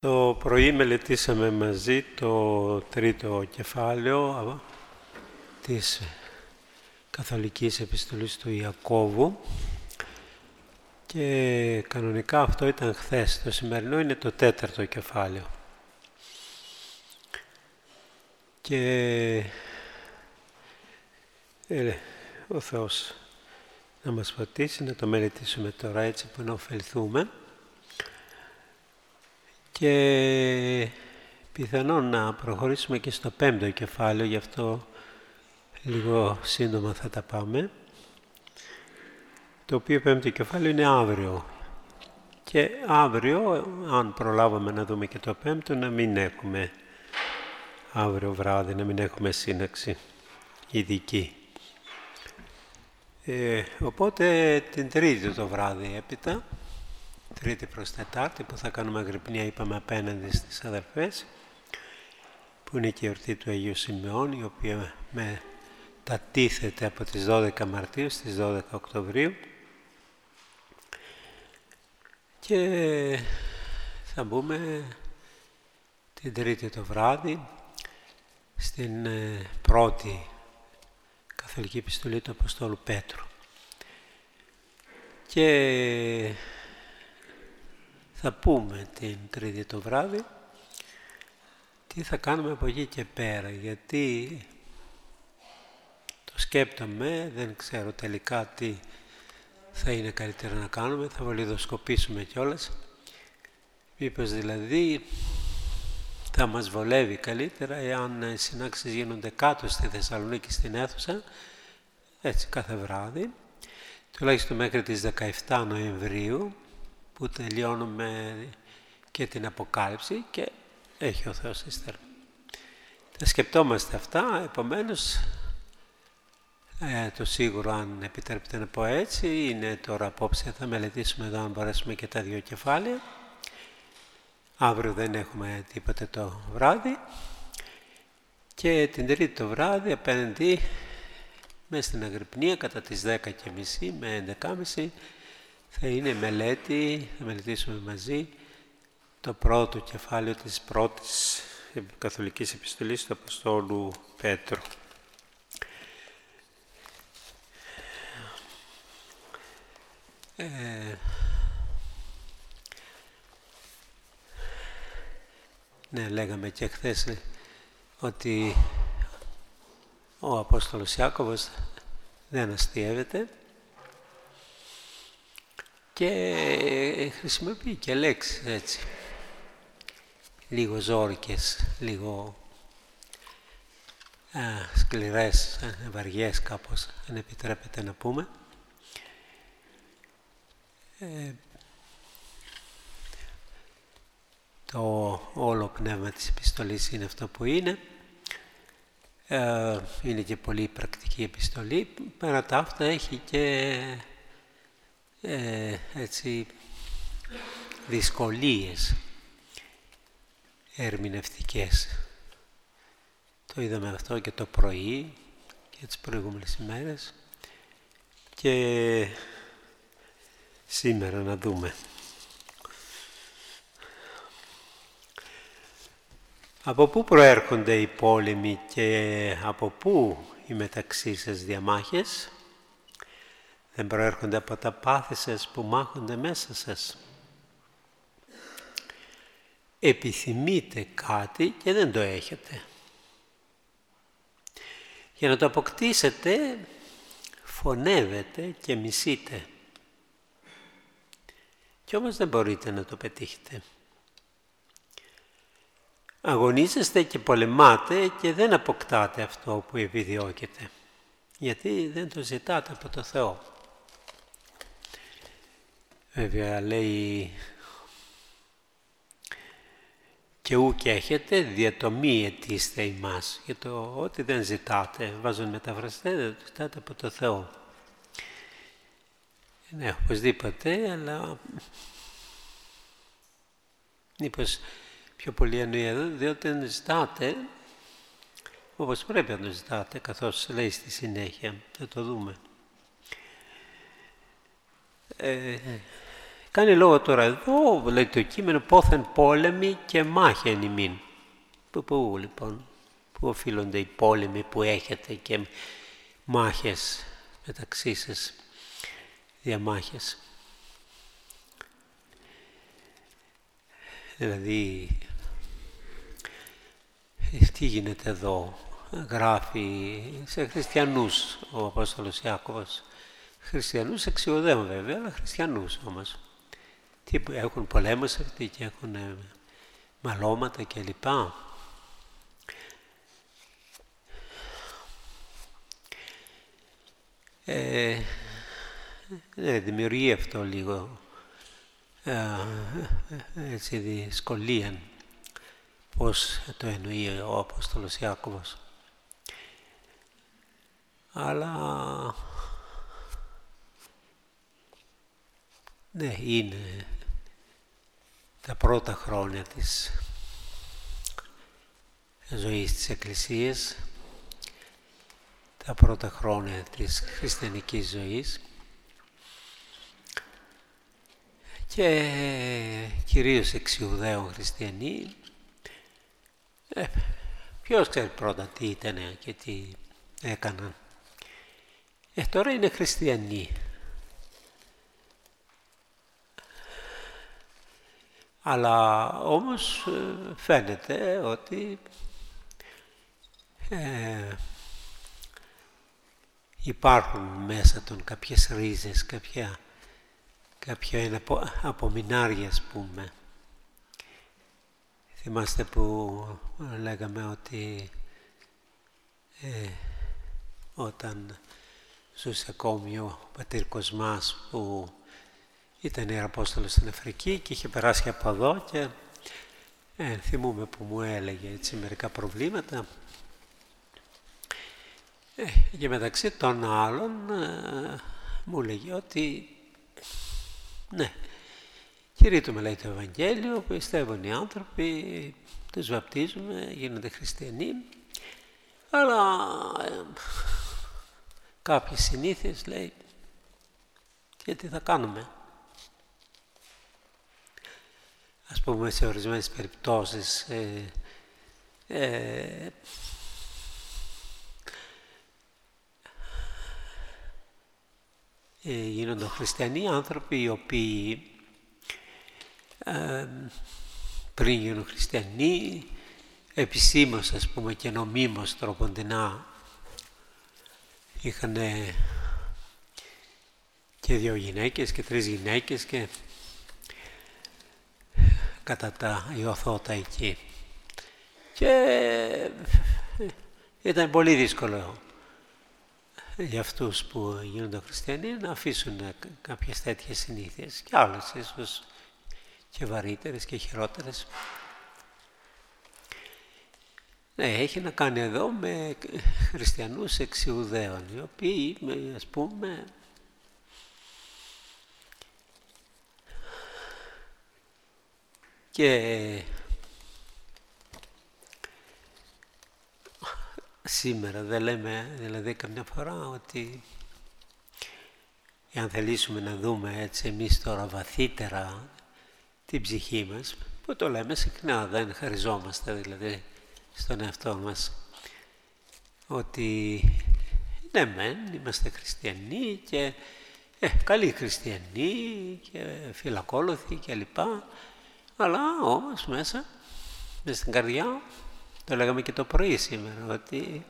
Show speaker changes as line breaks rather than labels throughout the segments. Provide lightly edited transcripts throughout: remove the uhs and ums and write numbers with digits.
Το πρωί μελετήσαμε μαζί το τρίτο κεφάλαιο της Καθολικής Επιστολής του Ιακώβου και κανονικά αυτό ήταν χθες. Το σημερινό είναι το τέταρτο κεφάλαιο. Και ο Θεός να μας φωτίσει, να το μελετήσουμε τώρα έτσι που να ωφεληθούμε. Και πιθανόν να προχωρήσουμε και στο πέμπτο κεφάλαιο, γι' αυτό λίγο σύντομα θα τα πάμε. Το οποίο πέμπτο κεφάλαιο είναι αύριο. Και αύριο, αν προλάβαμε να δούμε και το πέμπτο, να μην έχουμε αύριο βράδυ, να μην έχουμε σύναξη ειδική. Οπότε την Τρίτη το βράδυ έπειτα, Τρίτη προς Τετάρτη, που θα κάνουμε αγρυπνία, είπαμε, απέναντι στις αδερφές, που είναι και η εορτή του Αγίου Σημειών, η οποία μετατίθεται από τις 12 Μαρτίου στις 12 Οκτωβρίου. Και θα μπούμε την Τρίτη το βράδυ στην πρώτη Καθολική Επιστολή του Αποστόλου Πέτρου. Και θα πούμε την Τρίτη το βράδυ τι θα κάνουμε από εκεί και πέρα, γιατί το σκέπτομαι, δεν ξέρω τελικά τι θα είναι καλύτερα να κάνουμε, θα βολιδοσκοπήσουμε κιόλας. Μήπως δηλαδή θα μας βολεύει καλύτερα εάν οι συνάξεις γίνονται κάτω στη Θεσσαλονίκη στην αίθουσα, έτσι κάθε βράδυ, τουλάχιστον μέχρι τις 17 Νοεμβρίου, που τελειώνουμε και την Αποκάλυψη και έχει ο Θεός ύστερα. Τα σκεπτόμαστε αυτά, επομένως το σίγουρο, αν επιτρέπετε να πω έτσι, είναι τώρα απόψε θα μελετήσουμε εδώ αν μπορέσουμε και τα δύο κεφάλαια. Αύριο δεν έχουμε τίποτε το βράδυ και την Τρίτη το βράδυ απέναντι μέσα στην αγρυπνία κατά τις 10:30 με 11:30 θα είναι μελέτη, θα μελετήσουμε μαζί το πρώτο κεφάλαιο της πρώτης Καθολικής Επιστολής του Αποστόλου Πέτρου. Ναι, λέγαμε και χθες ότι ο Απόστολος Ιάκωβος δεν αστιεύεται και χρησιμοποιεί και λέξεις έτσι, λίγο ζόρικες, λίγο σκληρές, βαριές κάπως, αν επιτρέπετε να πούμε. Το όλο πνεύμα της επιστολής είναι αυτό που είναι. Είναι και πολύ πρακτική επιστολή. Πέρα τα αυτά έχει και έτσι δυσκολίες ερμηνευτικές. Το είδαμε αυτό και το πρωί και τις προηγούμενες ημέρες και σήμερα να δούμε. Από πού προέρχονται οι πόλεμοι και από πού οι μεταξύ σας διαμάχες? Δεν προέρχονται από τα πάθη σας που μάχονται μέσα σας? Επιθυμείτε κάτι και δεν το έχετε. Για να το αποκτήσετε φωνεύετε και μισείτε. Κι όμως δεν μπορείτε να το πετύχετε. Αγωνίζεστε και πολεμάτε και δεν αποκτάτε αυτό που επιδιώκετε, γιατί δεν το ζητάτε από το Θεό. Βέβαια λέει και ούκ έχετε διατομή αιτήστε ημάς, για το ότι δεν ζητάτε, βάζουν μεταφραστές, δεν το ζητάτε από το Θεό. Ναι, οπωσδήποτε, αλλά μήπως πιο πολύ εννοεί εδώ, διότι δεν ζητάτε όπως πρέπει να το ζητάτε, καθώς λέει στη συνέχεια, θα το δούμε. Κάνει λόγο τώρα εδώ, λέει το κείμενο, πόθεν πόλεμοι και μάχη εν ημίν. Πού λοιπόν, πού οφείλονται οι πόλεμοι που έχετε και μάχες μεταξύ σας, διαμάχες. Δηλαδή, τι γίνεται εδώ, γράφει σε χριστιανούς ο Απόστολος Ιάκωβος. Χριστιανούς εξιουδαίων βέβαια, αλλά χριστιανούς όμως. Τι έχουν πολέμους αυτοί και έχουν μαλώματα κλπ. Δημιουργεί αυτό λίγο έτσι δυσκολία, πώς το εννοεί ο Απόστολος Ιάκωβος. Αλλά ναι, είναι τα πρώτα χρόνια της ζωής της Εκκλησίας, τα πρώτα χρόνια της χριστιανικής ζωής και κυρίως εξιουδαίων χριστιανοί. Ποιος ξέρει πρώτα τι ήταν και τι έκαναν. Τώρα είναι χριστιανοί. Αλλά όμως φαίνεται ότι υπάρχουν μέσα των κάποιες ρίζες, κάποια απομεινάρια, ας πούμε. Θυμάστε που λέγαμε ότι όταν ζούσε ακόμη ο πατήρ Κοσμάς, που ήταν ιεραπόστολος στην Αφρική και είχε περάσει από εδώ, και θυμούμαι που μου έλεγε έτσι μερικά προβλήματα, και μεταξύ των άλλων μου έλεγε ότι ναι, κηρύττουμε, λέει, το Ευαγγέλιο, πιστεύουν οι άνθρωποι, τους βαπτίζουμε, γίνονται χριστιανοί, αλλά κάποιες συνήθειες, λέει, και τι θα κάνουμε. Ας πούμε, σε ορισμένες περιπτώσεις γίνονται χριστιανοί άνθρωποι οι οποίοι πριν γίνουν χριστιανοί επισήμως, ας πούμε, και νομίμως τροποντινά είχαν και 2 γυναίκες και 3 γυναίκες και κατά τα ιωθώτα εκεί. Και ήταν πολύ δύσκολο για αυτούς που γίνονται χριστιανοί να αφήσουν κάποιες τέτοιες συνήθειες, και άλλες ίσως και βαρύτερες και χειρότερες. Ναι, έχει να κάνει εδώ με χριστιανούς εξιουδαίων, οι οποίοι, ας πούμε, και σήμερα δεν λέμε, δηλαδή, καμιά φορά ότι αν θελήσουμε να δούμε έτσι εμείς τώρα βαθύτερα την ψυχή μας, που το λέμε συχνά, δεν χαριζόμαστε δηλαδή στον εαυτό μας, ότι ναι μεν είμαστε χριστιανοί και καλοί χριστιανοί και φιλακόλουθοι κλπ, αλλά όμως μέσα στην καρδιά, το λέγαμε και το πρωί σήμερα, ότι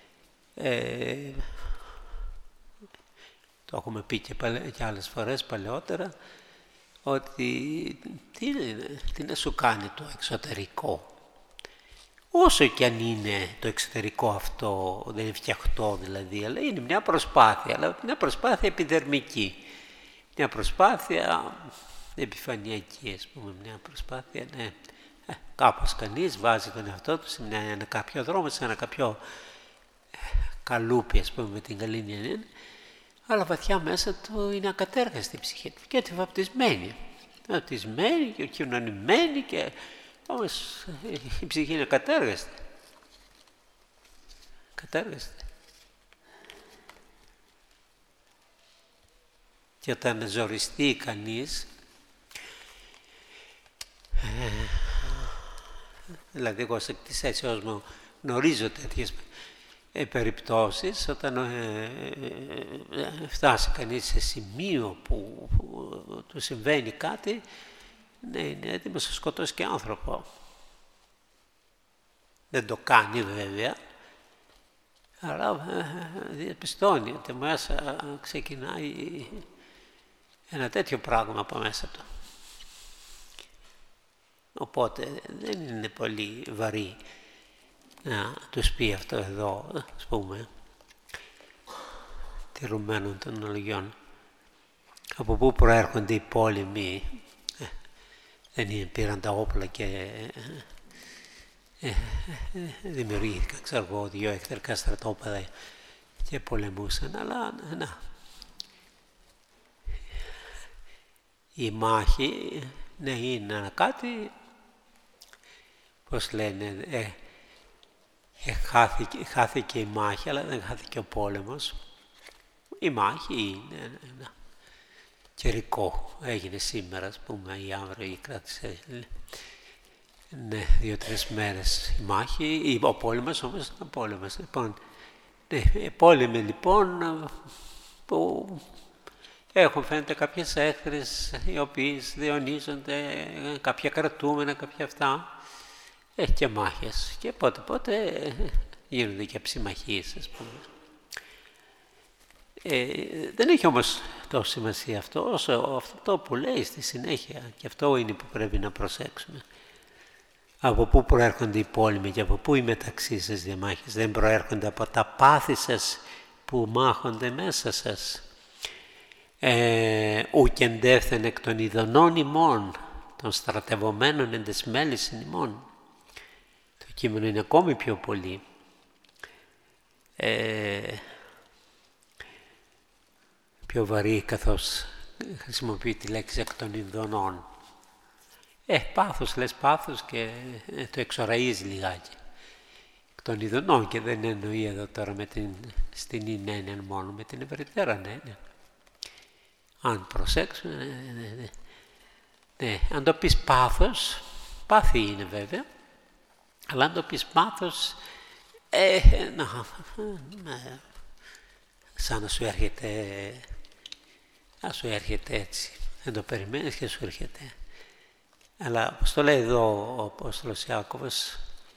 το έχουμε πει και άλλες φορές παλαιότερα, ότι τι να σου κάνει το εξωτερικό. Όσο και αν είναι το εξωτερικό αυτό, δεν είναι φτιαχτό δηλαδή, αλλά είναι μια προσπάθεια, αλλά μια προσπάθεια επιδερμική. Μια προσπάθεια επιφανειακή, ας πούμε, μια προσπάθεια, ναι. Κάπως κανείς βάζει τον εαυτό του σε ένα κάποιο δρόμο, σε ένα κάποιο καλούπι, ας πούμε, με την καλή έννοια, αλλά βαθιά μέσα του είναι ακατέργαστη η ψυχή του και τη βαπτισμένη. Βαπτισμένη και κοινωνημένη, και όμως η ψυχή είναι ακατέργαστη. Κατέργαστη. Και όταν ζοριστεί κανείς Δηλαδή εγώ σε της αίσθησης μου γνωρίζω τέτοιες περιπτώσεις, όταν φτάσει κανείς σε σημείο που του συμβαίνει κάτι, ναι, είναι έτοιμος να σκοτώσει και άνθρωπο. Δεν το κάνει βέβαια, αλλά διαπιστώνει ότι μέσα ξεκινάει ένα τέτοιο πράγμα από μέσα του. Οπότε δεν είναι πολύ βαρύ να τους πει αυτό εδώ, ας πούμε, τηρουμένων των αναλογιών. Από πού προέρχονται οι πόλεμοι, δεν πήραν τα όπλα και δημιουργήθηκαν, ξέρω εγώ, 2 εχθρικά στρατόπεδα και πολεμούσαν, αλλά να. Η μάχη, ναι, είναι ένα κάτι, πώς λένε, χάθηκε η μάχη, αλλά δεν χάθηκε ο πόλεμος. Η μάχη είναι ένα καιρικό, έγινε σήμερα, ας πούμε, ή αύριο, ή κράτησε, ναι, 2-3 μέρες η μάχη, ο πόλεμος όμως είναι ο πόλεμος. Λοιπόν, ναι, πόλεμοι λοιπόν που έχουν φαίνεται κάποιες έχθρες οι οποίες διονύζονται, κάποια κρατούμενα, κάποια αυτά, και μάχες. Και πότε γίνονται και ψημαχίες, ας πούμε. Δεν έχει όμως τόσο σημασία αυτό, όσο αυτό που λέει στη συνέχεια, και αυτό είναι που πρέπει να προσέξουμε. Από πού προέρχονται οι πόλεμοι και από πού οι μεταξύ σας διαμάχες? Δεν προέρχονται από τα πάθη σας που μάχονται μέσα σας. Ουκ εντεύθεν εκ των ειδονών ημών, των στρατευομένων εντεσμέλησιν ημών. Το κείμενο είναι ακόμη πιο πολύ. Πιο βαρύ, καθώς χρησιμοποιεί τη λέξη εκ των ειδονών. Πάθος, λες πάθος και το εξοραίζει λιγάκι. Εκ των ειδονών, και δεν εννοεί εδώ τώρα στην έννοια μόνο, με την ευρυτέρα έννοια. Αν προσέξουμε, ναι, αν το πεις πάθος, πάθη είναι βέβαια, αλλά αν το πεις πάθος, σαν να σου έρχεται έτσι. Δεν το περιμένεις και σου έρχεται. Αλλά όπως το λέει εδώ ο Απόστολος Ιάκωβος,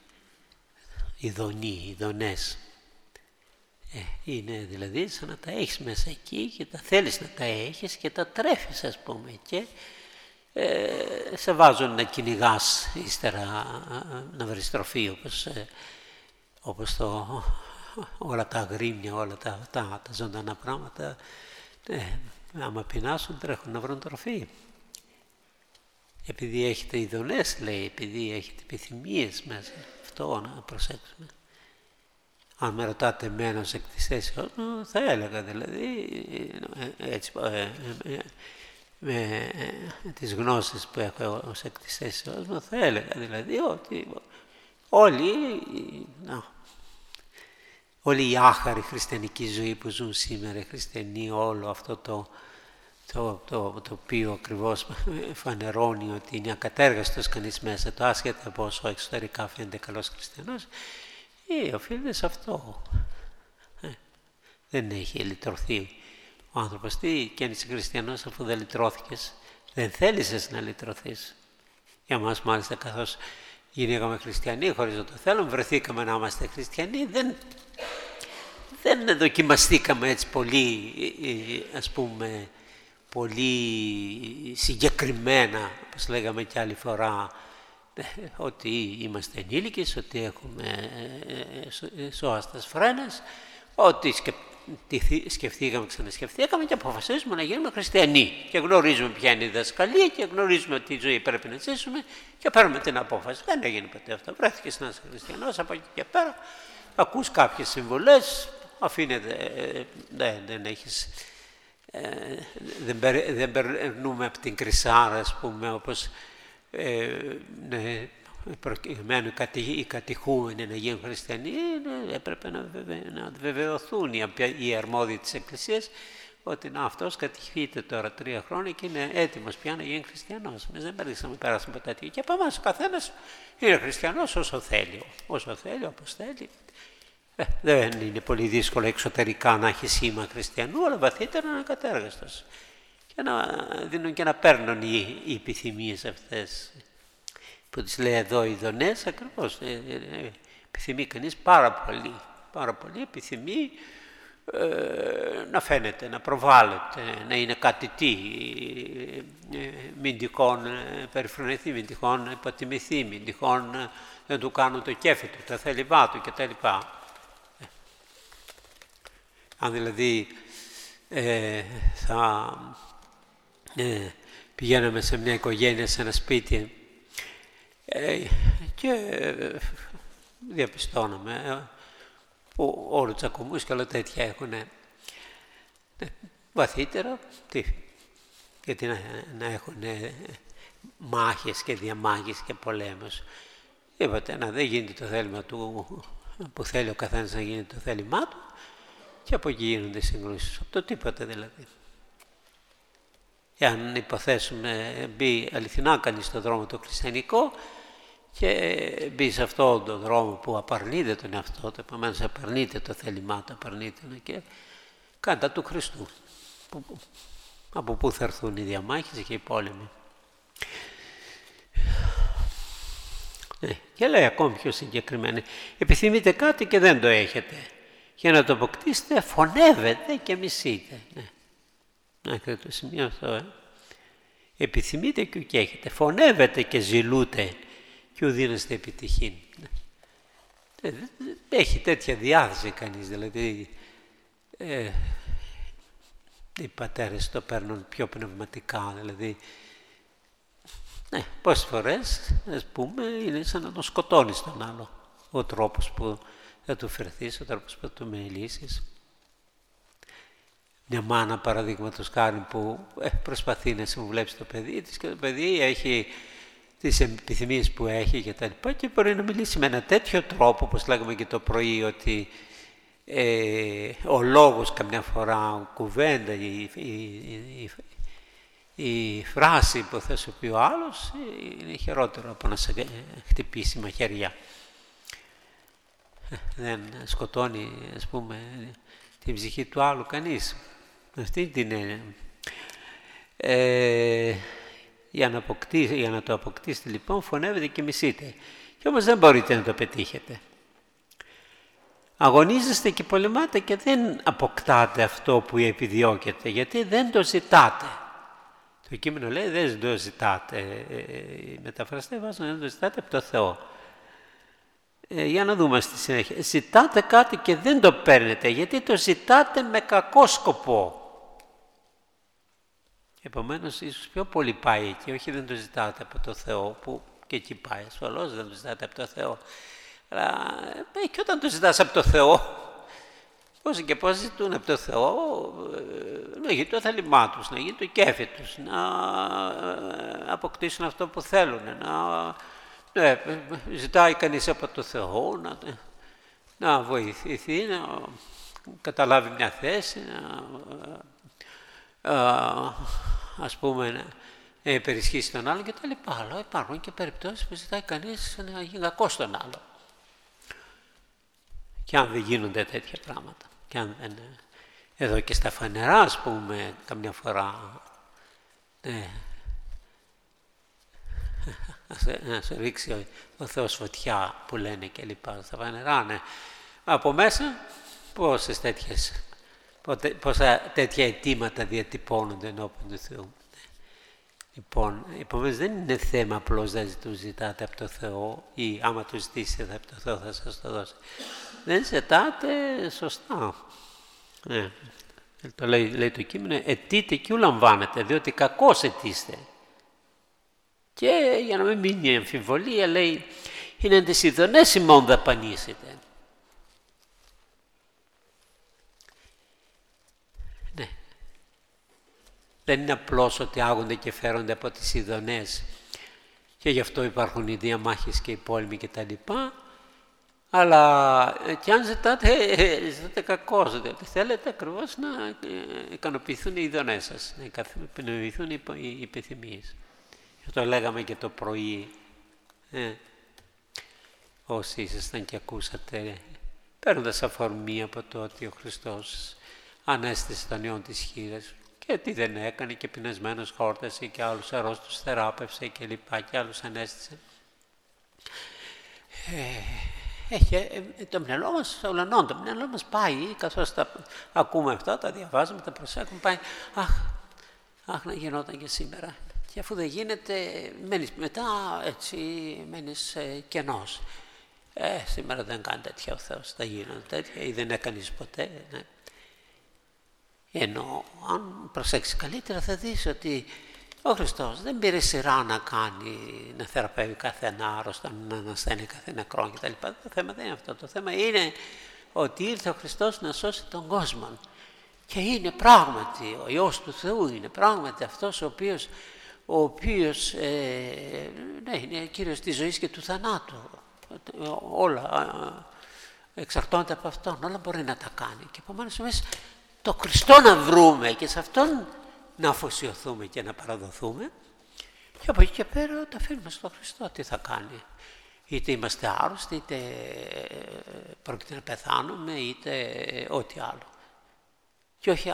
ειδονές. Είναι δηλαδή σαν να τα έχεις μέσα εκεί και τα θέλεις να τα έχεις και τα τρέφεις, ας πούμε, και σε βάζουν να κυνηγάς ύστερα να βρεις τροφή, όπως όλα τα αγρίμια, όλα τα ζωντανά πράγματα, άμα πεινάσουν τρέχουν να βρουν τροφή. Επειδή έχετε ειδονές, λέει, επειδή έχετε επιθυμίες μέσα, αυτό να προσέξουμε. Αν με ρωτάτε εμένα ως εκ της αίσθησης μου, θα έλεγα δηλαδή, έτσι, με τις γνώσεις που έχω ως εκ της αίσθησης μου, θα έλεγα δηλαδή ότι όλη η άχαρη χριστιανική ζωή που ζουν σήμερα οι χριστιανοί, όλο αυτό το οποίο ακριβώς φανερώνει ότι είναι ακατέργαστος κανείς μέσα, το άσχετα πόσο εξωτερικά φαίνεται καλός χριστιανός, οφείλεται σε αυτό. Δεν έχει λυτρωθεί ο άνθρωπος. Τι και αν είσαι χριστιανός, αφού δεν λυτρώθηκες, δεν θέλησες να λυτρωθείς. Για μας μάλιστα, καθώς γίνηκαμε χριστιανοί χωρίς να το θέλουμε, βρεθήκαμε να είμαστε χριστιανοί, δεν δοκιμαστήκαμε έτσι πολύ, ας πούμε, πολύ συγκεκριμένα, όπως λέγαμε και άλλη φορά, ότι είμαστε ενήλικες, ότι έχουμε σώαστες φρένες, ότι σκεφτήκαμε, ξανασκεφτήκαμε και αποφασίσουμε να γίνουμε χριστιανοί και γνωρίζουμε ποια είναι η διδασκαλία και γνωρίζουμε ότι η ζωή πρέπει να ζήσουμε και παίρνουμε την απόφαση. Δεν έγινε ποτέ αυτό. Βρέθηκες να είσαι χριστιανός, από εκεί και πέρα ακούς κάποιες συμβουλές, αφήνεται, δεν έχεις, δεν περνούμε από την κρυσάρα, ας πούμε, όπως προκειμένου οι κατηχούμενοι να γίνουν χριστιανοί, έπρεπε να βεβαιωθούν οι αρμόδιοι της Εκκλησίας ότι να, αυτός κατηχείται τώρα 3 χρόνια και είναι έτοιμος πια να γίνει χριστιανός. Εμείς δεν περάσαμε από τέτοιο. Και από εμάς ο καθένας είναι χριστιανός όσο θέλει, όπως θέλει. Δεν είναι πολύ δύσκολο εξωτερικά να έχει σήμα χριστιανού, αλλά βαθύτερα να είναι κατέργαστος. Και να δίνουν και να παίρνουν οι επιθυμίες αυτές που τις λέει εδώ οι Ιδονές, ακριβώς. Επιθυμεί κανείς πάρα πολύ επιθυμεί να φαίνεται, να προβάλλεται, να είναι κάτι μην τυχόν περιφρονηθεί, μην τυχόν υποτιμηθεί, μην τυχόν δεν του κάνουν το κέφι του, τα θέλημά του κτλ. Αν δηλαδή θα πηγαίναμε σε μια οικογένεια, σε ένα σπίτι και διαπιστώναμε που όλου τσακωμούς και όλα τέτοια έχουν βαθύτερα, γιατί να έχουν μάχες και διαμάχες και πολέμους. Είπατε, να δεν γίνεται το θέλημα του που θέλει ο καθένας να γίνει το θέλημά του και από εκεί γίνονται συγκρούσεις, από το τίποτα δηλαδή. Εάν υποθέσουμε μπει αληθινά κανείς στον δρόμο το χριστιανικό και μπει σε αυτόν τον δρόμο που απαρνείται τον εαυτό του, επομένως απαρνείται το θέλημά του, απαρνείται και κατά του Χριστού. Από πού θα έρθουν οι διαμάχες και οι πόλεμοι. Και λέει ακόμη πιο συγκεκριμένα, επιθυμείτε κάτι και δεν το έχετε. Για να το αποκτήσετε φωνεύετε και μισείτε. Να το σημείο αυτό. Επιθυμείτε και ουκ έχετε. Φωνεύετε και ζηλούτε και ουδίνεστε επιτυχήν. Έχει τέτοια διάθεση κανείς, δηλαδή οι πατέρες το παίρνουν πιο πνευματικά, δηλαδή πόσες φορές, ας πούμε, είναι σαν να τον σκοτώνεις τον άλλο. Ο τρόπος που θα του φερθείς, ο τρόπος που θα του μιλήσεις. Μια μάνα, παραδείγματος χάρη, που προσπαθεί να συμβουλέψει το παιδί της και το παιδί έχει τις επιθυμίες που έχει και τα λοιπά και μπορεί να μιλήσει με ένα τέτοιο τρόπο, όπως λέγαμε και το πρωί, ότι ο λόγος καμιά φορά, κουβέντα, η φράση που θα σου πει ο άλλος είναι χειρότερο από να σε χτυπήσει μαχαιριά. Δεν σκοτώνει, ας πούμε, την ψυχή του άλλου κανείς. Αυτή την έννοια. Για να το αποκτήσετε λοιπόν φωνεύετε και μισείτε. Και όμως δεν μπορείτε να το πετύχετε. Αγωνίζεστε και πολεμάτε και δεν αποκτάτε αυτό που επιδιώκετε, γιατί δεν το ζητάτε. Το κείμενο λέει δεν το ζητάτε. Οι μεταφραστές βάζουν δεν το ζητάτε από το Θεό. Για να δούμε στη συνέχεια. Ζητάτε κάτι και δεν το παίρνετε, γιατί το ζητάτε με κακό σκοπό. Επομένως, ίσως πιο πολύ πάει εκεί, όχι δεν το ζητάτε από το Θεό, που και εκεί πάει, ασφαλώς δεν το ζητάτε από το Θεό. Αλλά και όταν το ζητάς από το Θεό, πόσοι και πόσοι ζητούν από το Θεό, να γίνει το θέλημά τους, να γίνει το κέφι τους, να αποκτήσουν αυτό που θέλουν, ζητάει κανείς από το Θεό να βοηθηθεί, να καταλάβει μια θέση, ας πούμε, να υπερισχύσει τον άλλο και τα λοιπά. Αλλά υπάρχουν και περιπτώσεις που ζητάει κανείς να γίνει κακός στον άλλο. Και αν δεν γίνονται τέτοια πράγματα. Και αν δεν, εδώ και στα φανερά, ας πούμε, καμιά φορά, να σε ρίξει ο Θεός φωτιά που λένε και λοιπά. Στα φανερά, ναι. Από μέσα, πόσα τέτοια αιτήματα διατυπώνονται ενώπιον του Θεού. Λοιπόν, επομένως δεν είναι θέμα απλώς να το ζητάτε από το Θεό ή άμα το ζητήσετε από το Θεό θα σας το δώσει. Δεν ζητάτε σωστά. Το λέει το κείμενο, αιτείτε και ου λαμβάνετε, διότι κακώς αιτήστε. Και για να μην μείνει η αμφιβολία, λέει, είναι τις ειδονές ημών δαπανίσετε. Ναι. Δεν είναι απλώς ότι άγονται και φέρονται από τις ειδονές και γι' αυτό υπάρχουν οι διαμάχες και οι πόλεμοι και τα λοιπά, Αλλά και αν ζητάτε κακώς, διότι θέλετε ακριβώς να ικανοποιηθούν οι ειδονές σας, να ικανοποιηθούν οι επιθυμίες. Αυτό λέγαμε και το πρωί. Όσοι ήσασταν και ακούσατε, παίρνοντας αφορμή από το ότι ο Χριστός ανέστησε τον ιόν της χήρας και τι δεν έκανε, και πεινασμένος χόρτασε και άλλους αρρώστους θεράπευσε και λοιπά και άλλους ανέστησε. Το μυαλό μας, ολονών, το μυαλό μας πάει, καθώς τα ακούμε αυτά, τα διαβάζουμε, τα προσέχουμε, πάει, αχ, να γινόταν και σήμερα. Και αφού δεν γίνεται, μένεις μετά, έτσι, μένεις κενός. Σήμερα δεν κάνει τέτοια ο Θεός, θα γίνονται τέτοια ή δεν έκανες ποτέ. Ναι. Ενώ αν προσέξεις καλύτερα θα δεις ότι ο Χριστός δεν πήρε σειρά να θεραπεύει κάθε ένα άρρωστο, να ανασθένει κάθε νεκρό κτλ. Το θέμα δεν είναι αυτό. Το θέμα είναι ότι ήρθε ο Χριστός να σώσει τον κόσμο. Και είναι πράγματι, ο Υιός του Θεού είναι πράγματι αυτός ο οποίος είναι κύριος της ζωής και του θανάτου. Όλα εξαρτώνται από Αυτόν, όλα μπορεί να τα κάνει. Και επομένως εμείς το Χριστό να βρούμε και σε Αυτόν να αφοσιωθούμε και να παραδοθούμε, και από εκεί και πέρα τα αφήνουμε στον Χριστό. Τι θα κάνει? Είτε είμαστε άρρωστοι, είτε πρόκειται να πεθάνουμε, είτε ό,τι άλλο. Και όχι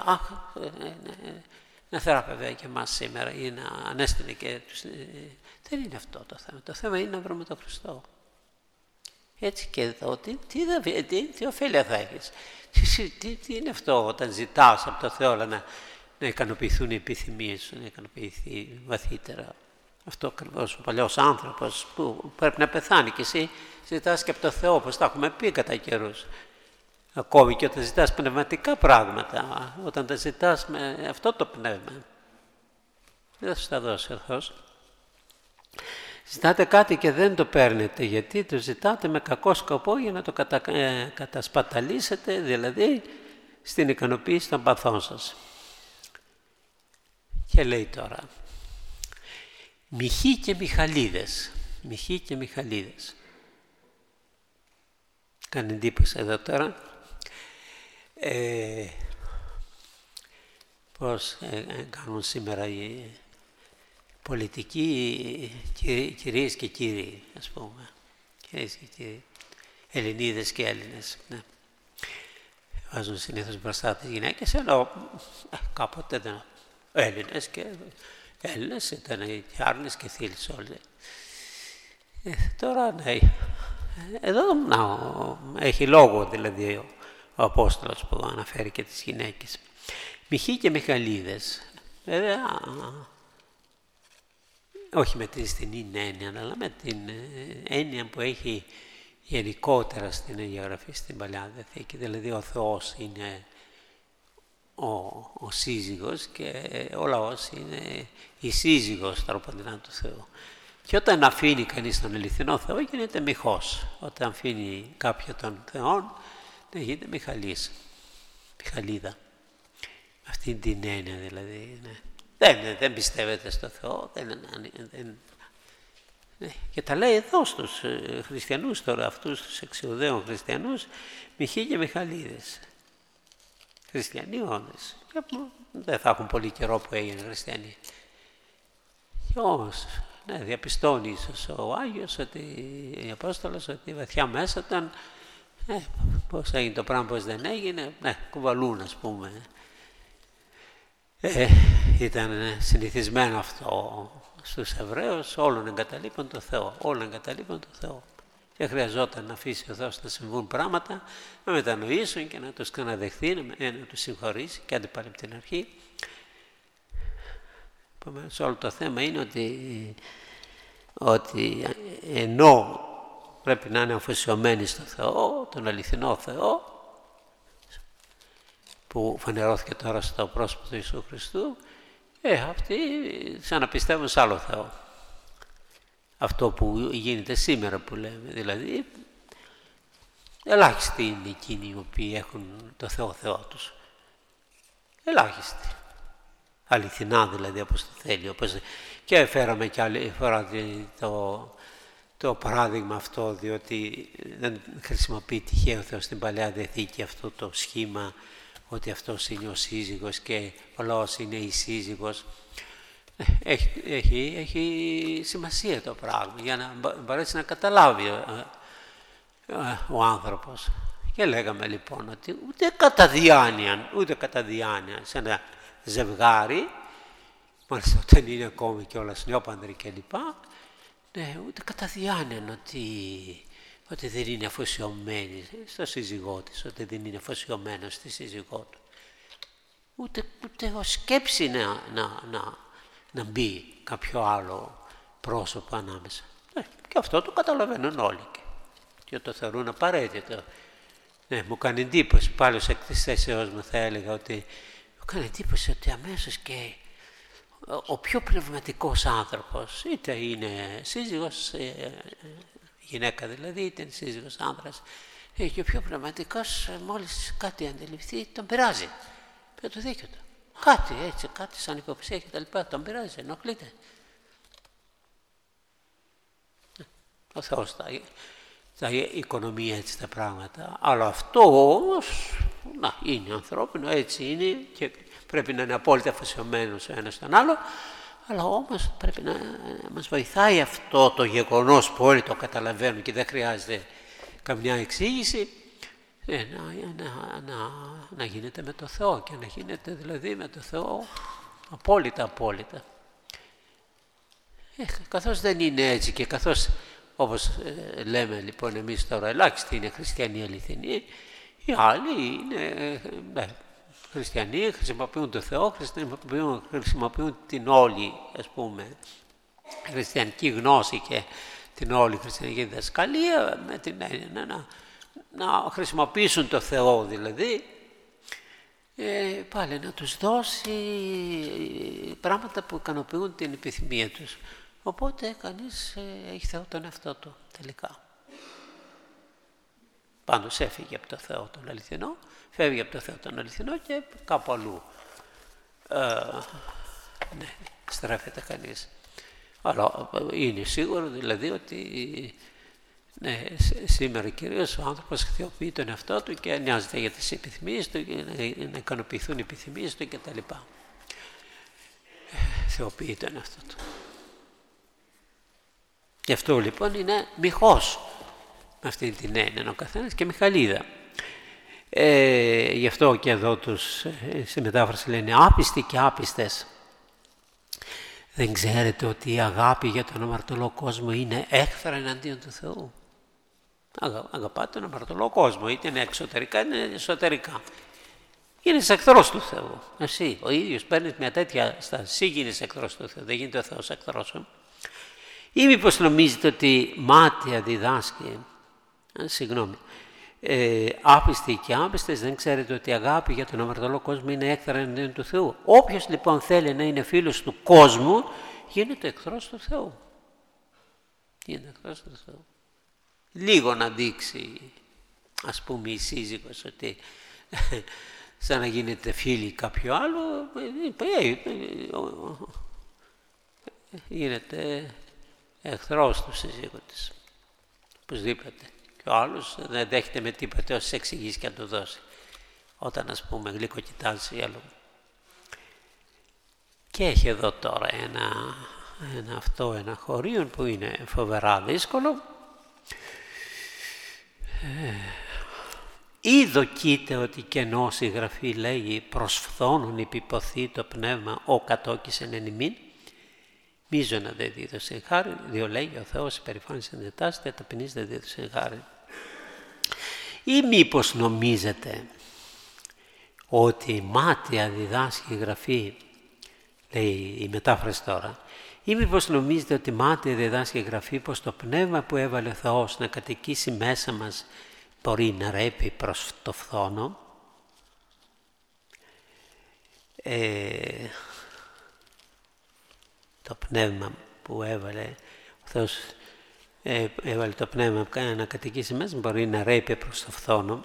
να θεραπεύει και εμάς σήμερα ή να ανέστηνε και τους. Δεν είναι αυτό το θέμα. Το θέμα είναι να βρούμε τον Χριστό. Έτσι και εδώ, τι ωφέλεια θα έχεις? Τι είναι αυτό όταν ζητάς από το Θεό να ικανοποιηθούν οι επιθυμίες σου, να ικανοποιηθεί βαθύτερα? Αυτό ακριβώς ο παλιός άνθρωπος που πρέπει να πεθάνει, και εσύ ζητάς και από το Θεό, όπως τα έχουμε πει κατά καιρούς. Ακόμη και όταν ζητάς πνευματικά πράγματα, όταν τα ζητάς με αυτό το πνεύμα, δεν θα σου τα δώσει ο Θεός. Ζητάτε κάτι και δεν το παίρνετε, γιατί το ζητάτε με κακό σκοπό για να το κατασπαταλήσετε, δηλαδή στην ικανοποίηση των παθών σας. Και λέει τώρα, μοιχοί και μιχαλίδες. Μοιχοί και μιχαλίδες. Κάνει εντύπωση εδώ τώρα. Πώς κάνουν σήμερα οι πολιτικοί κυρίες και κύριοι, ας πούμε. Κυρίες και κύριοι. Ελληνίδες και Έλληνες. Ναι. Βάζουν συνήθως μπροστά τις γυναίκες, ενώ κάποτε δεν. Έλληνες και Έλληνες ήταν οι Άρνες και Θήλες όλοι. Τώρα ναι. Εδώ έχει λόγο δηλαδή ο Απόστολος που αναφέρει και τις γυναίκες. Μοιχοί και μιχαλίδες. Βέβαια, όχι με την στενή έννοια, αλλά με την έννοια που έχει γενικότερα στην Αγία Γραφή, στην Παλιά Διαθήκη. Δηλαδή ο Θεός είναι ο σύζυγος και ο λαός είναι η σύζυγος τροποντινά του Θεού. Και όταν αφήνει κανείς τον αληθινό Θεό γίνεται μοιχός. Όταν αφήνει κάποιον τον Θεό γίνεται μιχαλής, μιχαλίδα. Αυτή την έννοια δηλαδή. Ναι. Δεν πιστεύετε στο Θεό. Ναι. Και τα λέει εδώ στους χριστιανούς τώρα, αυτούς τους εξιουδαίων χριστιανούς, μοιχοί και μιχαλίδες. Χριστιανοί όντως. Δεν θα έχουν πολύ καιρό που έγινε χριστιανοί. Και όμως, ναι, διαπιστώνει ίσως ο Άγιος, ο Απόστολος, ότι βαθιά μέσα ήταν, πώς έγινε το πράγμα, πώς δεν έγινε, κουβαλούν ας πούμε. Ήταν συνηθισμένο αυτό στους Εβραίους, όλων εγκαταλείπουν το Θεό, όλων εγκαταλείπουν το Θεό. Και χρειαζόταν να αφήσει ο Θεός να συμβούν πράγματα, να μετανοήσουν και να τους ξαναδεχθεί, να τους συγχωρήσει και άντε πάλι από την αρχή. Επομένως, όλο το θέμα είναι ότι ενώ πρέπει να είναι αφοσιωμένοι στο Θεό, τον αληθινό Θεό, που φανερώθηκε τώρα στο πρόσωπο του Ιησού Χριστού, αυτοί σαν να πιστεύουν σε άλλο Θεό. Αυτό που γίνεται σήμερα που λέμε, δηλαδή ελάχιστοι είναι εκείνοι οι οποίοι έχουν το Θεό τους. Ελάχιστοι. Αληθινά δηλαδή, όπως το θέλει. Όπως και φέραμε κι άλλη φορά το παράδειγμα αυτό, διότι δεν χρησιμοποιεί τυχαίο ο Θεός στην Παλαιά Διαθήκη αυτό το σχήμα ότι αυτός είναι ο σύζυγος και ο λαός είναι η σύζυγος. Έχει σημασία το πράγμα για να μπορέσει να καταλάβει ο άνθρωπος. Και λέγαμε λοιπόν ότι ούτε κατά διάνοια σε ένα ζευγάρι, μάλιστα όταν είναι ακόμη κιόλας νεόπανδροι κλπ, ναι, ούτε κατά διάνοια ότι δεν είναι αφοσιωμένη στο σύζυγό της, ότι δεν είναι αφοσιωμένο στη σύζυγό του. Ούτε ως σκέψη να μπει κάποιο άλλο πρόσωπο ανάμεσα. Και αυτό το καταλαβαίνουν όλοι και το θεωρούν απαραίτητο. Ναι, μου κάνει εντύπωση, πάλι ως εκ της θέσεώς μου θα έλεγα ότι μου κάνει εντύπωση ότι αμέσως και ο πιο πνευματικός άνθρωπος, είτε είναι σύζυγος, γυναίκα δηλαδή, είτε είναι σύζυγος άνδρας, και ο πιο πνευματικός μόλις κάτι αντιληφθεί τον πειράζει. Πήρε το δίκιο του. Κάτι σαν υποψία και τα λοιπά, τον πειράζει, ενοχλείται. Ο Θεός τα οικονομεί έτσι τα πράγματα, αλλά αυτό όμως είναι ανθρώπινο, έτσι είναι και πρέπει να είναι απόλυτα αφοσιωμένος ο ένας στον άλλο, αλλά όμως πρέπει να μας βοηθάει αυτό το γεγονός που όλοι το καταλαβαίνουν και δεν χρειάζεται καμιά εξήγηση, να γίνεται με το Θεό και να γίνεται δηλαδή με το Θεό απόλυτα. Καθώς δεν είναι έτσι και καθώς, όπως λέμε λοιπόν εμείς τώρα, ελάχιστοι είναι χριστιανοί αληθινοί, οι άλλοι είναι χριστιανοί, χρησιμοποιούν το Θεό, χρησιμοποιούν την όλη, ας πούμε, χριστιανική γνώση και την όλη χριστιανική διδασκαλία με την έννοια να χρησιμοποιήσουν το Θεό δηλαδή, πάλι να τους δώσει πράγματα που ικανοποιούν την επιθυμία τους. Οπότε κανείς έχει Θεό τον εαυτό του τελικά. Πάντως έφυγε από το Θεό τον αληθινό, φεύγει από το Θεό τον αληθινό και κάπου αλλού στρέφεται κανείς. Αλλά είναι σίγουρο δηλαδή ότι σήμερα κυρίως ο άνθρωπος θεοποιεί τον εαυτό του και νοιάζεται για τις επιθυμίες του, να ικανοποιηθούν οι επιθυμίες του κτλ. Θεοποιεί τον εαυτό του. Γι' αυτό λοιπόν είναι μοιχός με αυτή την έννοια ο καθένας και μιχαλίδα. Γι' αυτό και εδώ στη μετάφραση λένε άπιστοι και άπιστες. Δεν ξέρετε ότι η αγάπη για τον αμαρτωλό κόσμο είναι έχθρα εναντίον του Θεού. Αγαπάτε τον αμαρτωλό κόσμο, είτε είναι εξωτερικά είτε είναι εσωτερικά. Γίνεις εχθρός του Θεού. Εσύ ο ίδιος παίρνεις μια τέτοια στάση. Εσύ γίνεις εχθρός του Θεού, δεν γίνεται ο Θεός εχθρός σου. Ή μήπως νομίζετε ότι μάταια διδάσκει, άπιστοι και άπιστες, δεν ξέρετε ότι η αγάπη για τον αμαρτωλό κόσμο είναι έχθρα εναντίον του Θεού. Όποιος λοιπόν θέλει να είναι φίλος του κόσμου, γίνεται εχθρός του Θεού. Γίνεται εχθρός του Θεού. Λίγο να δείξει, ας πούμε, η σύζυγος ότι σαν να γίνεται φίλη κάποιου άλλου, γίνεται εχθρός του σύζυγου της. Οπωσδήποτε. Και ο άλλος δεν δέχεται με τίποτε όσες εξηγήσεις και να του δώσει. Όταν, ας πούμε, γλυκοκοιτάζει ή άλλο. Και έχει εδώ τώρα ένα χωρίο που είναι φοβερά δύσκολο. Ή δοκείται ότι κενός η Γραφή λέγει προς φθόνον υπηποθεί το πνεύμα ο κατόκισεν εν ημίν. Μίζωνα δε δίδωσε χάρη, διό λέγει ο Θεός υπερηφάνης εντετάσσεται, ταπεινής δε δίδωσε χάρη. Ή μήπως νομίζετε ότι μάταια διδάσκει η Γραφή, λέει η μετάφραση τώρα, ή μήπως νομίζετε ότι μάταια διδάσκει η Γραφή πως το πνεύμα που έβαλε ο Θεός να κατοικήσει μέσα μας μπορεί να ρέπει προς το φθόνο. Το πνεύμα που έβαλε ο Θεός, έβαλε το πνεύμα που να κατοικήσει μέσα μπορεί να ρέπει προς το φθόνο.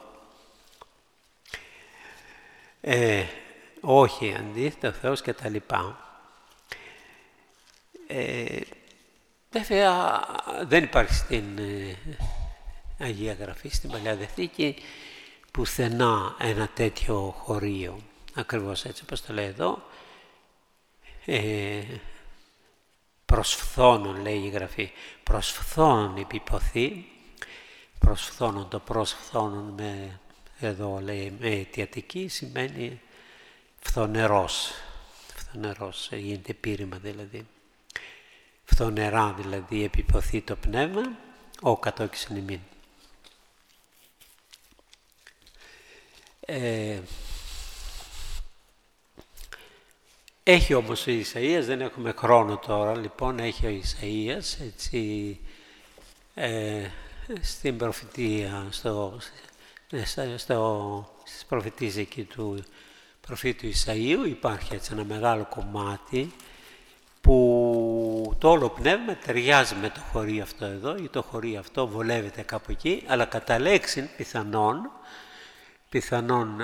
Όχι, αντίθετα ο Θεός και τα λοιπά. Βέβαια δεν υπάρχει στην Αγία Γραφή, στην Παλιά Διαθήκη, πουθενά ένα τέτοιο χωρίο. Ακριβώς έτσι όπως το λέει εδώ. Προσφθόνων, λέει η Γραφή. Προσφθόνων επιποθεί. Προσφθόνων, το προσφθόνων με, εδώ λέει με αιτιατική, σημαίνει φθονερός. Φθονερός, γίνεται πείρημα δηλαδή. Φθονερά δηλαδή επιποθεί το πνεύμα, ο κατόκισεν ημίν. Έχει όμως ο Ισαΐας, δεν έχουμε χρόνο τώρα, λοιπόν έχει ο Ισαΐας έτσι, στην προφητεία, στις προφητείες εκεί του προφήτου Ισαΐου υπάρχει έτσι ένα μεγάλο κομμάτι που το όλο πνεύμα ταιριάζει με το χωρίο αυτό εδώ ή το χωρίο αυτό βολεύεται κάπου εκεί, αλλά κατά λέξη πιθανόν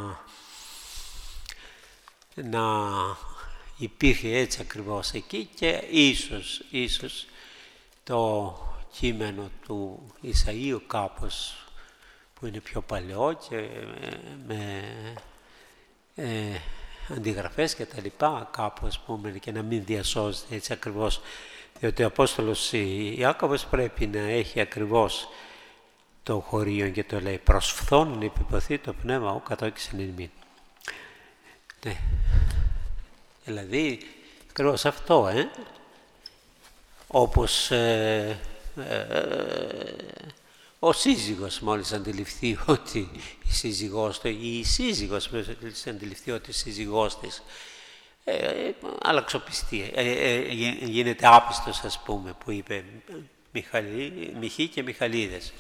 να υπήρχε έτσι ακριβώς εκεί και ίσως το κείμενο του Ισαΐου κάπως που είναι πιο παλαιό και με αντιγραφές και τα λοιπά κάπου ας πούμε και να μην διασώζεται έτσι ακριβώς, διότι ο Απόστολος Ιάκωβος πρέπει να έχει ακριβώς το χωρίο και το λέει προσφθόν επιποθεί το πνεύμα ο κατόκισεν ημίν. Ναι. Δηλαδή ακριβώς αυτό όπως ο σύζυγος μόλις αντιληφθεί ότι η σύζυγός του ή η σύζυγος μόλις αντιληφθεί ότι η σύζυγός της αλλαξοπιστεί, γίνεται άπιστος ας πούμε που είπε Μιχή και Μιχαλίδες.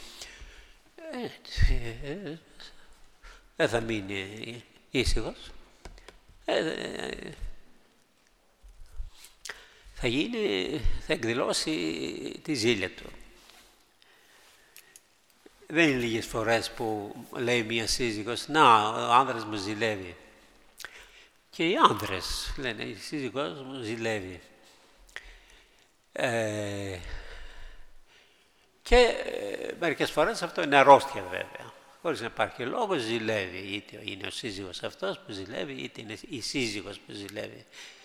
Δεν θα μείνει ήσυχος. Θα εκδηλώσει τη ζήλια του. Δεν είναι λίγες φορές που λέει μία σύζυγος «Να, ο άνδρας μου ζηλεύει». Και οι άνδρες λένε «Η σύζυγός μου ζηλεύει». Και μερικές φορές αυτό είναι αρρώστια βέβαια. Χωρίς να υπάρχει λόγος ζηλεύει. Είτε είναι ο σύζυγος αυτός που ζηλεύει, είτε είναι η σύζυγος που ζηλεύει.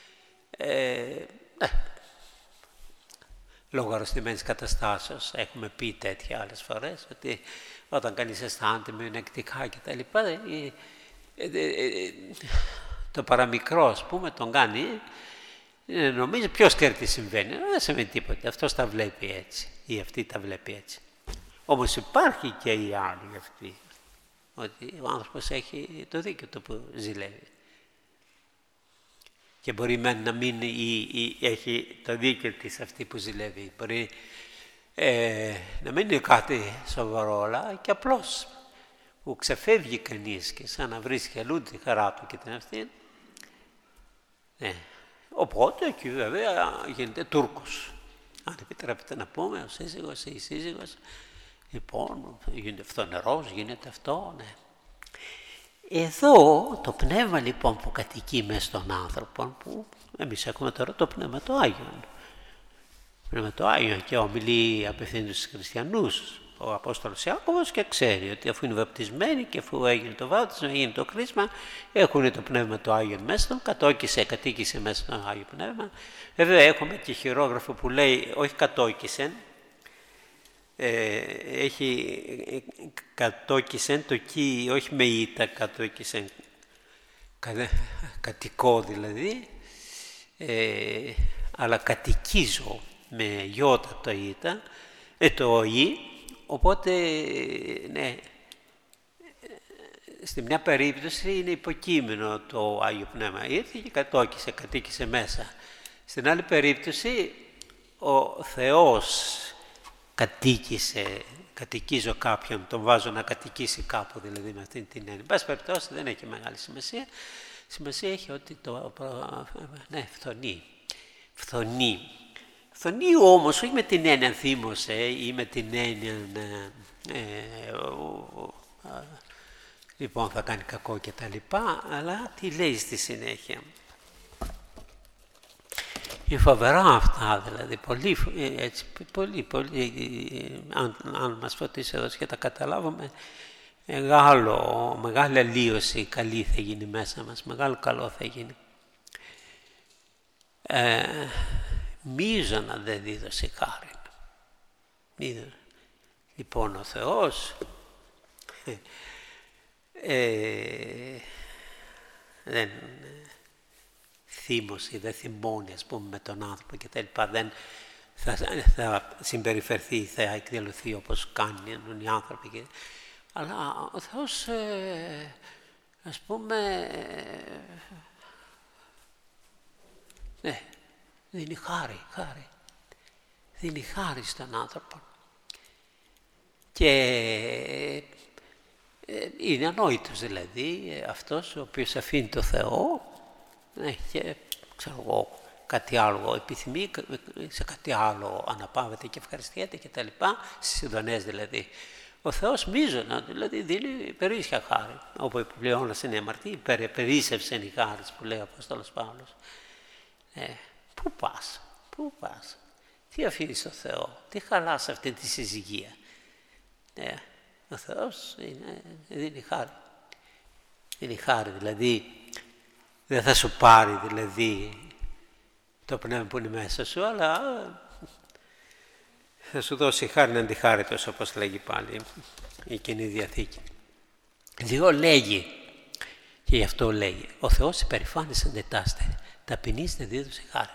Λόγω αρρωστημένης καταστάσεως έχουμε πει τέτοια άλλες φορές ότι όταν κανείς αισθάνεται μειονεκτικά και τα λοιπά το παραμικρό ας πούμε τον κάνει νομίζω ποιος ξέρει τι συμβαίνει, δεν σημαίνει τίποτα, αυτός τα βλέπει έτσι ή αυτή τα βλέπει έτσι. Όμως υπάρχει και η άλλη αυτή, ότι ο άνθρωπος έχει το δίκιο του που ζηλεύει. Και μπορεί να μην έχει το δίκιο της αυτή που ζηλεύει. Μπορεί να μην είναι κάτι σοβαρό, αλλά και απλώς που ξεφεύγει κανείς και σαν να βρίσκει αλλού τη χαρά του και την αυτή. Οπότε εκεί βέβαια γίνεται Τούρκος. Αν επιτρέπετε να πούμε, ο σύζυγος ή η σύζυγος, λοιπόν, γίνεται φθονερός, γίνεται αυτό, ναι. Εδώ το πνεύμα λοιπόν που κατοικεί μέσα στον άνθρωπο, που εμείς έχουμε τώρα το πνεύμα το Άγιον. Το πνεύμα το Άγιον και ομιλεί απευθύνεται στους χριστιανούς. Ο Απόστολος Ιάκωβος και ξέρει ότι αφού είναι βαπτισμένοι και αφού έγινε το βάπτισμα, έγινε το κρίσμα, έχουν το πνεύμα το Άγιον μέσα των, κατοίκησε μέσα στο Άγιο Πνεύμα. Βέβαια έχουμε και χειρόγραφο που λέει όχι κατόκισεν, έχει κατόκισεν το κι, όχι με ήττα κατόκισεν, κατοικώ δηλαδή, αλλά κατοικίζω με γιώτα το ήττα, το ι, οπότε ναι, στη μια περίπτωση είναι υποκείμενο το Άγιο Πνεύμα, ήρθε και κατοίκησε μέσα. Στην άλλη περίπτωση ο Θεός κατοικίζω κάποιον, τον βάζω να κατοικήσει κάπου, δηλαδή με αυτήν την έννοια. Εν πάση περιπτώσει δεν έχει μεγάλη σημασία. Σημασία έχει ότι ναι, φθονεί. Φθονεί όμως, όχι με την έννοια θύμωσε ή με την έννοια λοιπόν θα κάνει κακό και τα λοιπά, αλλά τι λέει στη συνέχεια. Είναι φοβερά αυτά, δηλαδή, πολύ, αν μας φωτίσει εδώ και τα καταλάβουμε, μεγάλη αλλίωση καλή θα γίνει μέσα μας, μεγάλο καλό θα γίνει. Μίζωνα δεν δίδωσε χάρη. Λοιπόν, ο Θεός δεν θύμωσε, δεν θυμώνει, ας πούμε, με τον άνθρωπο και τα λοιπά, δεν θα συμπεριφερθεί, θα εκδηλωθεί όπως κάνουν οι άνθρωποι. Αλλά ο Θεός, ας πούμε, δίνει χάρη. Δίνει χάρη στον άνθρωπο. Και είναι ανόητος δηλαδή αυτός ο οποίος αφήνει το Θεό και ξέρω εγώ κάτι άλλο επιθυμεί, σε κάτι άλλο αναπαύεται και ευχαριστιέται και τα λοιπά, στις ειδονές δηλαδή. Ο Θεός μίζωνα, δηλαδή δίνει περίσσια χάρη, όπου επιπλεώνασε είναι αμαρτία, περίσσευσε η χάρη που λέει ο Απόστολος Παύλος. Πού πας, τι αφήνεις στο Θεό, τι χαλάς αυτή τη συζυγία. Ο Θεός δίνει χάρη. Δίνει χάρη, δηλαδή δεν θα σου πάρει δηλαδή το πνεύμα που είναι μέσα σου, αλλά θα σου δώσει χάρη να αντιχάριτος, όπως λέγει πάλι η Καινή Διαθήκη. Διό λέγει, και γι' αυτό λέγει, ο Θεός υπερηφάνης αντετάσσεται, ταπεινής δεν δίδωσε χάρη.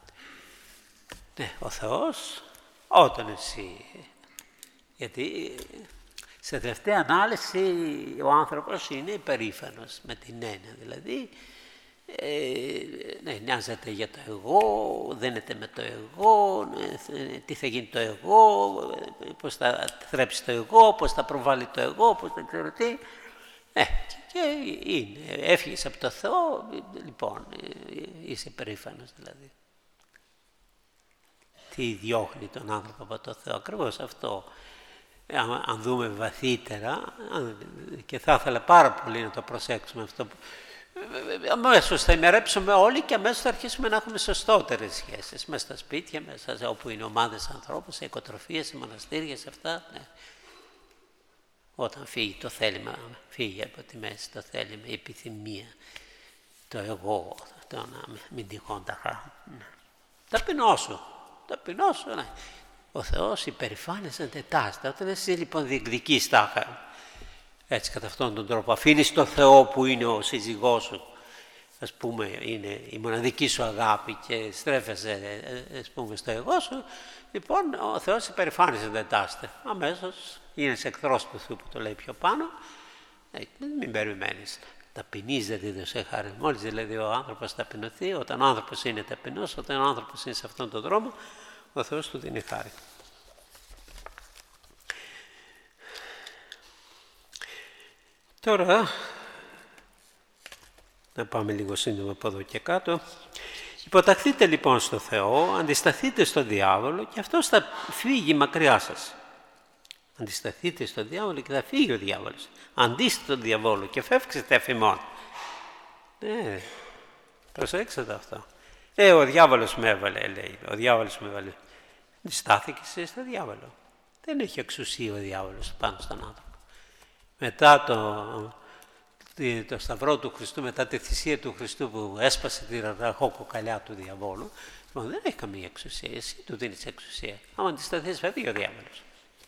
Ο Θεός, όταν εσύ, γιατί σε τελευταία ανάλυση ο άνθρωπος είναι υπερήφανος με την έννοια, δηλαδή νοιάζεται για το εγώ, δένεται με το εγώ, τι θα γίνει το εγώ, πώς θα θρέψει το εγώ, πώς θα προβάλλει το εγώ, πώς δεν ξέρω τι. Και έφυγες από το Θεό, λοιπόν, είσαι υπερήφανος δηλαδή. Τι διώχνει τον άνθρωπο από το Θεό, ακριβώς αυτό. Αν δούμε βαθύτερα, και θα ήθελα πάρα πολύ να το προσέξουμε αυτό, αμέσως θα ημερέψουμε όλοι και αμέσως θα αρχίσουμε να έχουμε σωστότερες σχέσεις μέσα στα σπίτια, μέσα όπου είναι ομάδες ανθρώπων, σε οικοτροφίες, σε μοναστήρια, σε αυτά. Όταν φύγει το θέλημα, φύγει από τη μέση το θέλημα, η επιθυμία, το εγώ, το να μην τυχόν τα χάρη. Ταπεινώσου, ναι. Ο Θεός υπερηφάνης αντετάσσεται. Όταν εσύ λοιπόν διεκδικείς τάχα, έτσι κατά αυτόν τον τρόπο, αφήνεις το Θεό που είναι ο σύζυγός σου, ας πούμε, είναι η μοναδική σου αγάπη και στρέφεσαι, ας πούμε, στο εγώ σου, λοιπόν, ο Θεός υπερηφάνης αντετάσσεται. Αμέσως γίνεσαι εχθρός του Θεού που το λέει πιο πάνω, μην περιμένεις. Ταπεινής δεν δίδωσε χάρη. Μόλις δηλαδή ο άνθρωπος ταπεινωθεί, όταν ο άνθρωπος είναι ταπεινός, όταν ο άνθρωπος είναι σε αυτόν τον δρόμο, ο Θεός του δίνει χάρη. Τώρα, να πάμε λίγο σύντομα από εδώ και κάτω. Υποταχθείτε λοιπόν στο Θεό, αντισταθείτε στον διάβολο και αυτός θα φύγει μακριά σας. Αντισταθείτε στον διάβολο και θα φύγει ο διάβολος. Αντίστε τον διαβόλο και φεύξετε εφημών. Προσέξτε αυτό. Ο διάβολος με έβαλε, λέει. Ο διάβολος με έβαλε. Αντιστάθηκε στο διάβολο. Δεν έχει εξουσία ο διάβολος πάνω στον άνθρωπο. Μετά το σταυρό του Χριστού, μετά τη θυσία του Χριστού που έσπασε τη ραχοκοκαλιά του διαβόλου, λοιπόν, δεν έχει καμία εξουσία. Εσύ του δίνεις εξουσία. Αν αντισταθείς, φεύγει ο διάβολος.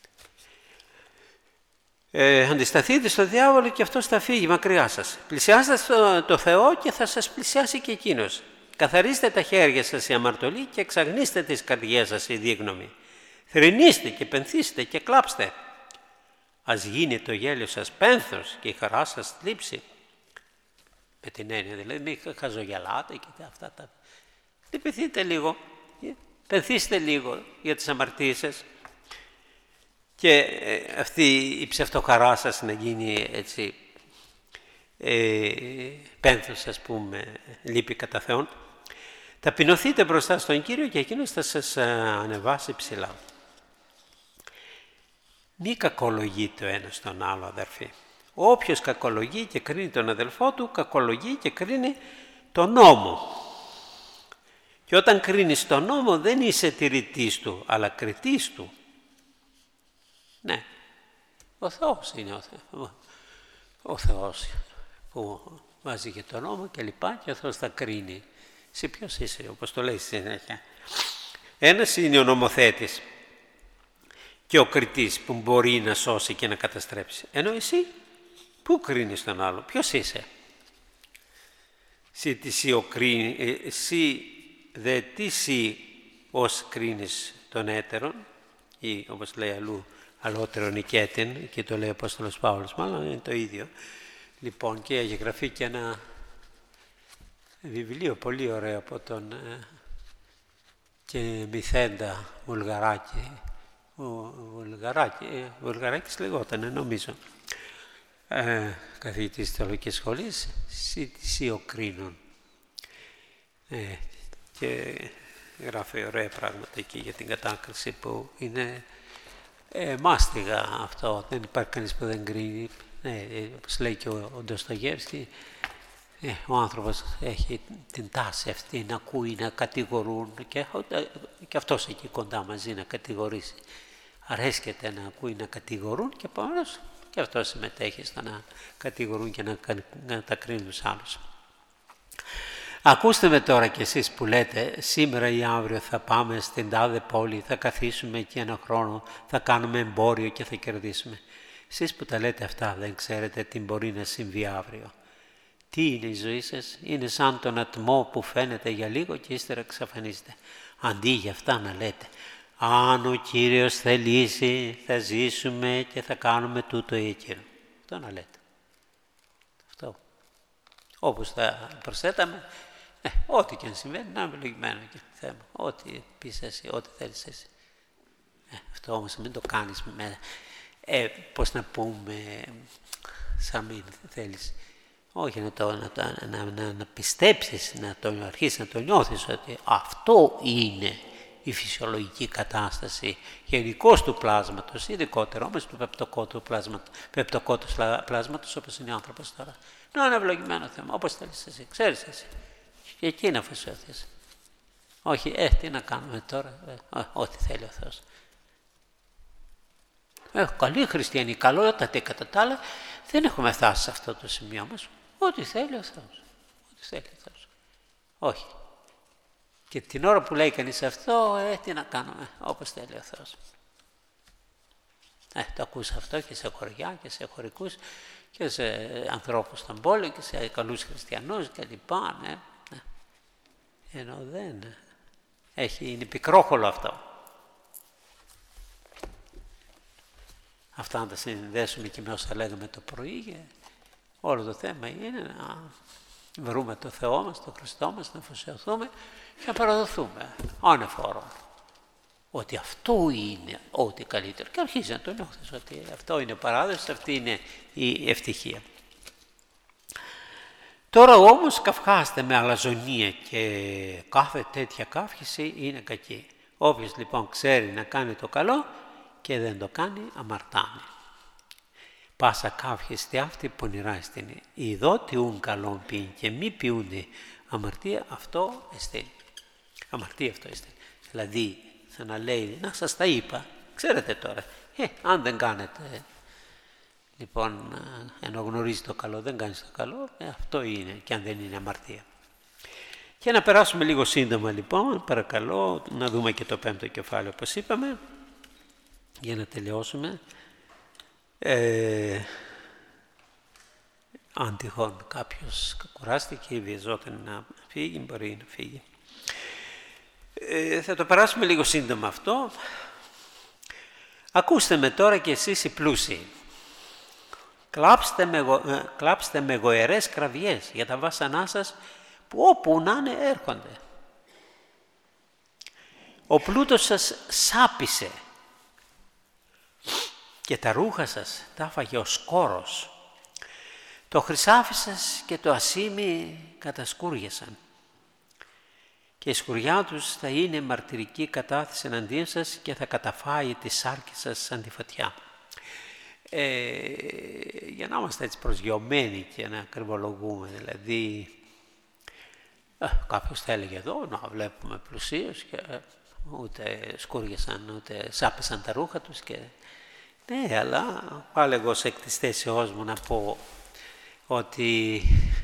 Αντισταθείτε στο διάβολο και αυτός θα φύγει μακριά σας. Πλησιάστε το Θεό και θα σας πλησιάσει και εκείνος. Καθαρίστε τα χέρια σας οι αμαρτωλοί και εξαγνίστε τις καρδιές σας οι δίγνωμοι. Θρηνήστε και πενθήστε και κλάψτε. Ας γίνει το γέλιο σας πένθος και η χαρά σας θλίψη. Με την έννοια δηλαδή μην χαζογελάτε και αυτά τα... Λυπηθείτε λίγο, πενθήστε λίγο για τις αμαρτίες σας και αυτή η ψευτοχαρά σας να γίνει έτσι πένθος, ας πούμε, λύπη κατά Θεόν. Ταπεινωθείτε μπροστά στον Κύριο και εκείνος θα σας ανεβάσει ψηλά. Μη κακολογείτε ο ένας τον άλλο, αδερφοί. Όποιος κακολογεί και κρίνει τον αδελφό του, κακολογεί και κρίνει τον νόμο. Και Και όταν κρίνεις τον νόμο δεν είσαι τηρητής του, αλλά κριτής του. Ναι, ο Θεός είναι ο Θεός που βάζει και τον νόμο και λοιπά και ο Θεός θα κρίνει. Εσύ ποιος είσαι, όπως το λέει στη συνέχεια. Ένας είναι ο νομοθέτης και ο κριτής που μπορεί να σώσει και να καταστρέψει. Ενώ εσύ πού κρίνεις τον άλλο, ποιος είσαι. Εσύ δε τι εσύ ως κρίνεις τον έτερον ή όπως λέει αλλού αλλότερον οικέτην και το λέει ο Απόστολος Παύλος, μάλλον είναι το ίδιο. Λοιπόν, και έχει γραφεί και ένα βιβλίο πολύ ωραίο από τον και Μηθέντα Βουλγαράκης λεγότανε νομίζω, καθηγητής της Θεολογικής Σχολής, εσύ ο κρίνων. Και γράφει ωραία πράγματα εκεί για την κατάκριση που είναι μάστιγα αυτό, δεν υπάρχει κανείς που δεν κρίνει. Όπως λέει και ο Ντοστογεύσκη, ο άνθρωπος έχει την τάση αυτή να ακούει, να κατηγορούν και αυτός εκεί κοντά μαζί να κατηγορήσει. Αρέσκεται να ακούει να κατηγορούν και επομένως και αυτός συμμετέχει στο να κατηγορούν και να τα κρίνουν τους άλλους. Ακούστε με τώρα κι εσείς που λέτε σήμερα ή αύριο θα πάμε στην τάδε πόλη, θα καθίσουμε εκεί ένα χρόνο, θα κάνουμε εμπόριο και θα κερδίσουμε. Εσείς που τα λέτε αυτά δεν ξέρετε τι μπορεί να συμβεί αύριο. Τι είναι η ζωή σας, είναι σαν τον ατμό που φαίνεται για λίγο και ύστερα εξαφανίζεται. Αντί για αυτά να λέτε, αν ο Κύριος θελήσει θα ζήσουμε και θα κάνουμε τούτο ή εκείνο. Αυτό να λέτε. Αυτό. Όπως θα προσθέταμε, ό,τι και αν συμβαίνει, να είναι ευλογημένο και θέμα. Ό,τι πεις εσύ, ό,τι θέλεις εσύ. Αυτό όμως μην το κάνεις με, πώς να πούμε, σαν μην θέλεις. Όχι να πιστέψεις, να το αρχίσεις να το νιώθεις ότι αυτό είναι η φυσιολογική κατάσταση γενικώς του πλάσματος, ειδικότερα όμως του πεπτοκότου πλάσματος όπως είναι ο άνθρωπος τώρα. Να είναι ευλογημένο θέμα, όπως θέλεις εσύ, ξέρεις εσύ. Και εκεί να αφοσιωθείς. Όχι, τι να κάνουμε τώρα, ό,τι θέλει ο Θεός. Καλοί χριστιανοί, καλότατοι κατά τα άλλα, δεν έχουμε φτάσει σε αυτό το σημείο μας. Ό,τι θέλει ο Θεός. Ό,τι θέλει ο Θεός. Όχι. Και την ώρα που λέει κανείς αυτό, τι να κάνουμε, όπως θέλει ο Θεός. Το ακούς αυτό και σε χωριά και σε χωρικούς και σε ανθρώπους στον πόλη και σε καλούς χριστιανούς και λοιπά. Ενώ δεν είναι πικρόχολο αυτό. Αυτά να τα συνδέσουμε και με όσα λέγαμε το πρωί. Όλο το θέμα είναι να βρούμε το Θεό μας, τον Χριστό μας, να αφοσιωθούμε και να παραδοθούμε ανεφόρον. Ότι αυτό είναι ό,τι καλύτερο. Και αρχίζει να το νιώθεις ότι αυτό είναι παράδοση, αυτή είναι η ευτυχία. Τώρα όμως καυχάστε με αλαζονία και κάθε τέτοια καύχηση είναι κακή. Όποιος λοιπόν ξέρει να κάνει το καλό και δεν το κάνει, αμαρτάνει. Πάσα καύχιστη αυτή πονηρά στην ειδότι ουν καλόν ποιήν και μη ποιούνται αμαρτία, αυτό εστίν. Αμαρτία αυτό εστίν. Δηλαδή θα να λέει, να σας τα είπα, ξέρετε τώρα, αν δεν κάνετε, λοιπόν, ενώ γνωρίζει το καλό, δεν κάνεις το καλό, αυτό είναι και αν δεν είναι αμαρτία. Και να περάσουμε λίγο σύντομα λοιπόν, παρακαλώ, να δούμε και το 5ο κεφάλαιο όπως είπαμε, για να τελειώσουμε. Αν τυχόν κάποιος κουράστηκε ή βιαζόταν να φύγει, μπορεί να φύγει. Θα το περάσουμε λίγο σύντομα αυτό. Ακούστε με τώρα και εσείς οι πλούσιοι. Κλάψτε με γοερές κραυγές για τα βάσανά σας που όπου να είναι έρχονται. Ο πλούτος σας σάπισε και τα ρούχα σας τα άφαγε ο σκόρος. Το χρυσάφι σας και το ασίμι κατασκούργιασαν και η σκουριά τους θα είναι μαρτυρική κατάθεση εναντίον σας και θα καταφάει τη σάρκη σας σαν τη φωτιά. Για να είμαστε έτσι προσγειωμένοι και να κρυβολογούμε, δηλαδή Κάποιος θα έλεγε εδώ, να βλέπουμε πλουσίους και ούτε σκούργησαν, ούτε σάπεσαν τα ρούχα τους και... Ναι, αλλά πάλι εγώ σε εκ της θέσεώς μου να πω ότι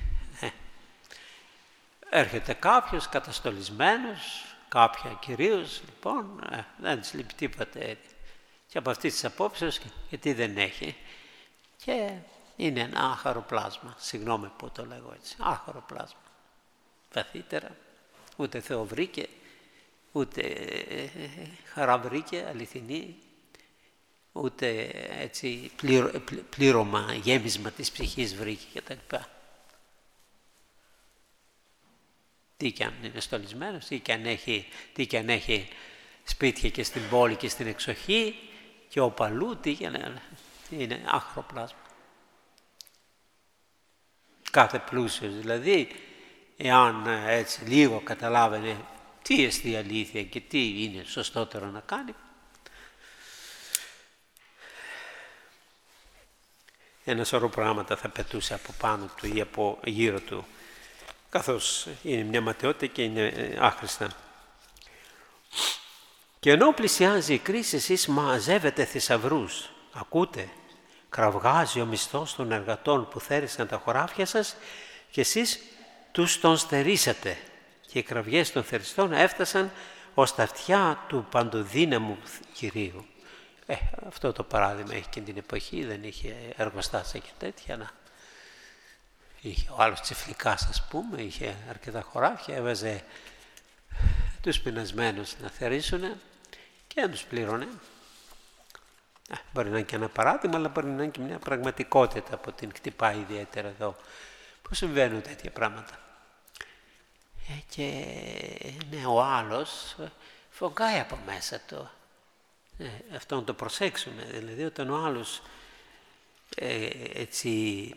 έρχεται κάποιος καταστολισμένος, κάποια κυρίως, λοιπόν, δεν της λείπει τίποτε. Και από αυτής της απόψεως, γιατί δεν έχει. Και είναι ένα άχαρο πλάσμα, συγγνώμη που το λέγω έτσι, άχαρο πλάσμα. Βαθύτερα, ούτε Θεό βρήκε, ούτε χαρά βρήκε, αληθινή, ούτε έτσι πλήρωμα, γέμισμα της ψυχής βρήκε κτλ. Τι και αν είναι στολισμένος, τι και αν έχει σπίτια και στην πόλη και στην εξοχή και οπαλού, τι και αν είναι άχαρο πλάσμα. Κάθε πλούσιος δηλαδή, εάν έτσι λίγο καταλάβαινε τι εστί αλήθεια και τι είναι σωστότερο να κάνει, ένα σωρό πράγματα θα πετούσε από πάνω του ή από γύρω του, καθώς είναι μια ματαιότητα και είναι άχρηστα. Και ενώ πλησιάζει η κρίση, εσείς μαζεύετε θησαυρούς. Ακούτε, κραυγάζει ο μισθός των εργατών που θέρισαν τα χωράφια σας και εσείς τους τον στερήσατε. Και οι κραυγές των θεριστών έφτασαν ως τα αυτιά του παντοδύναμου Κυρίου. Αυτό το παράδειγμα έχει και την εποχή, δεν είχε εργοστάσια και τέτοια. Να. Είχε ο άλλος τσιφλικάς, ας πούμε, είχε αρκετά χωράφια, έβαζε τους πεινασμένους να θερήσουν και δεν τους πλήρωνε. Μπορεί να είναι και ένα παράδειγμα, αλλά μπορεί να είναι και μια πραγματικότητα που την χτυπάει ιδιαίτερα εδώ, που συμβαίνουν τέτοια πράγματα. Και ναι, ο άλλος φωγκάει από μέσα του. Αυτό να το προσέξουμε, δηλαδή όταν ο άλλος έτσι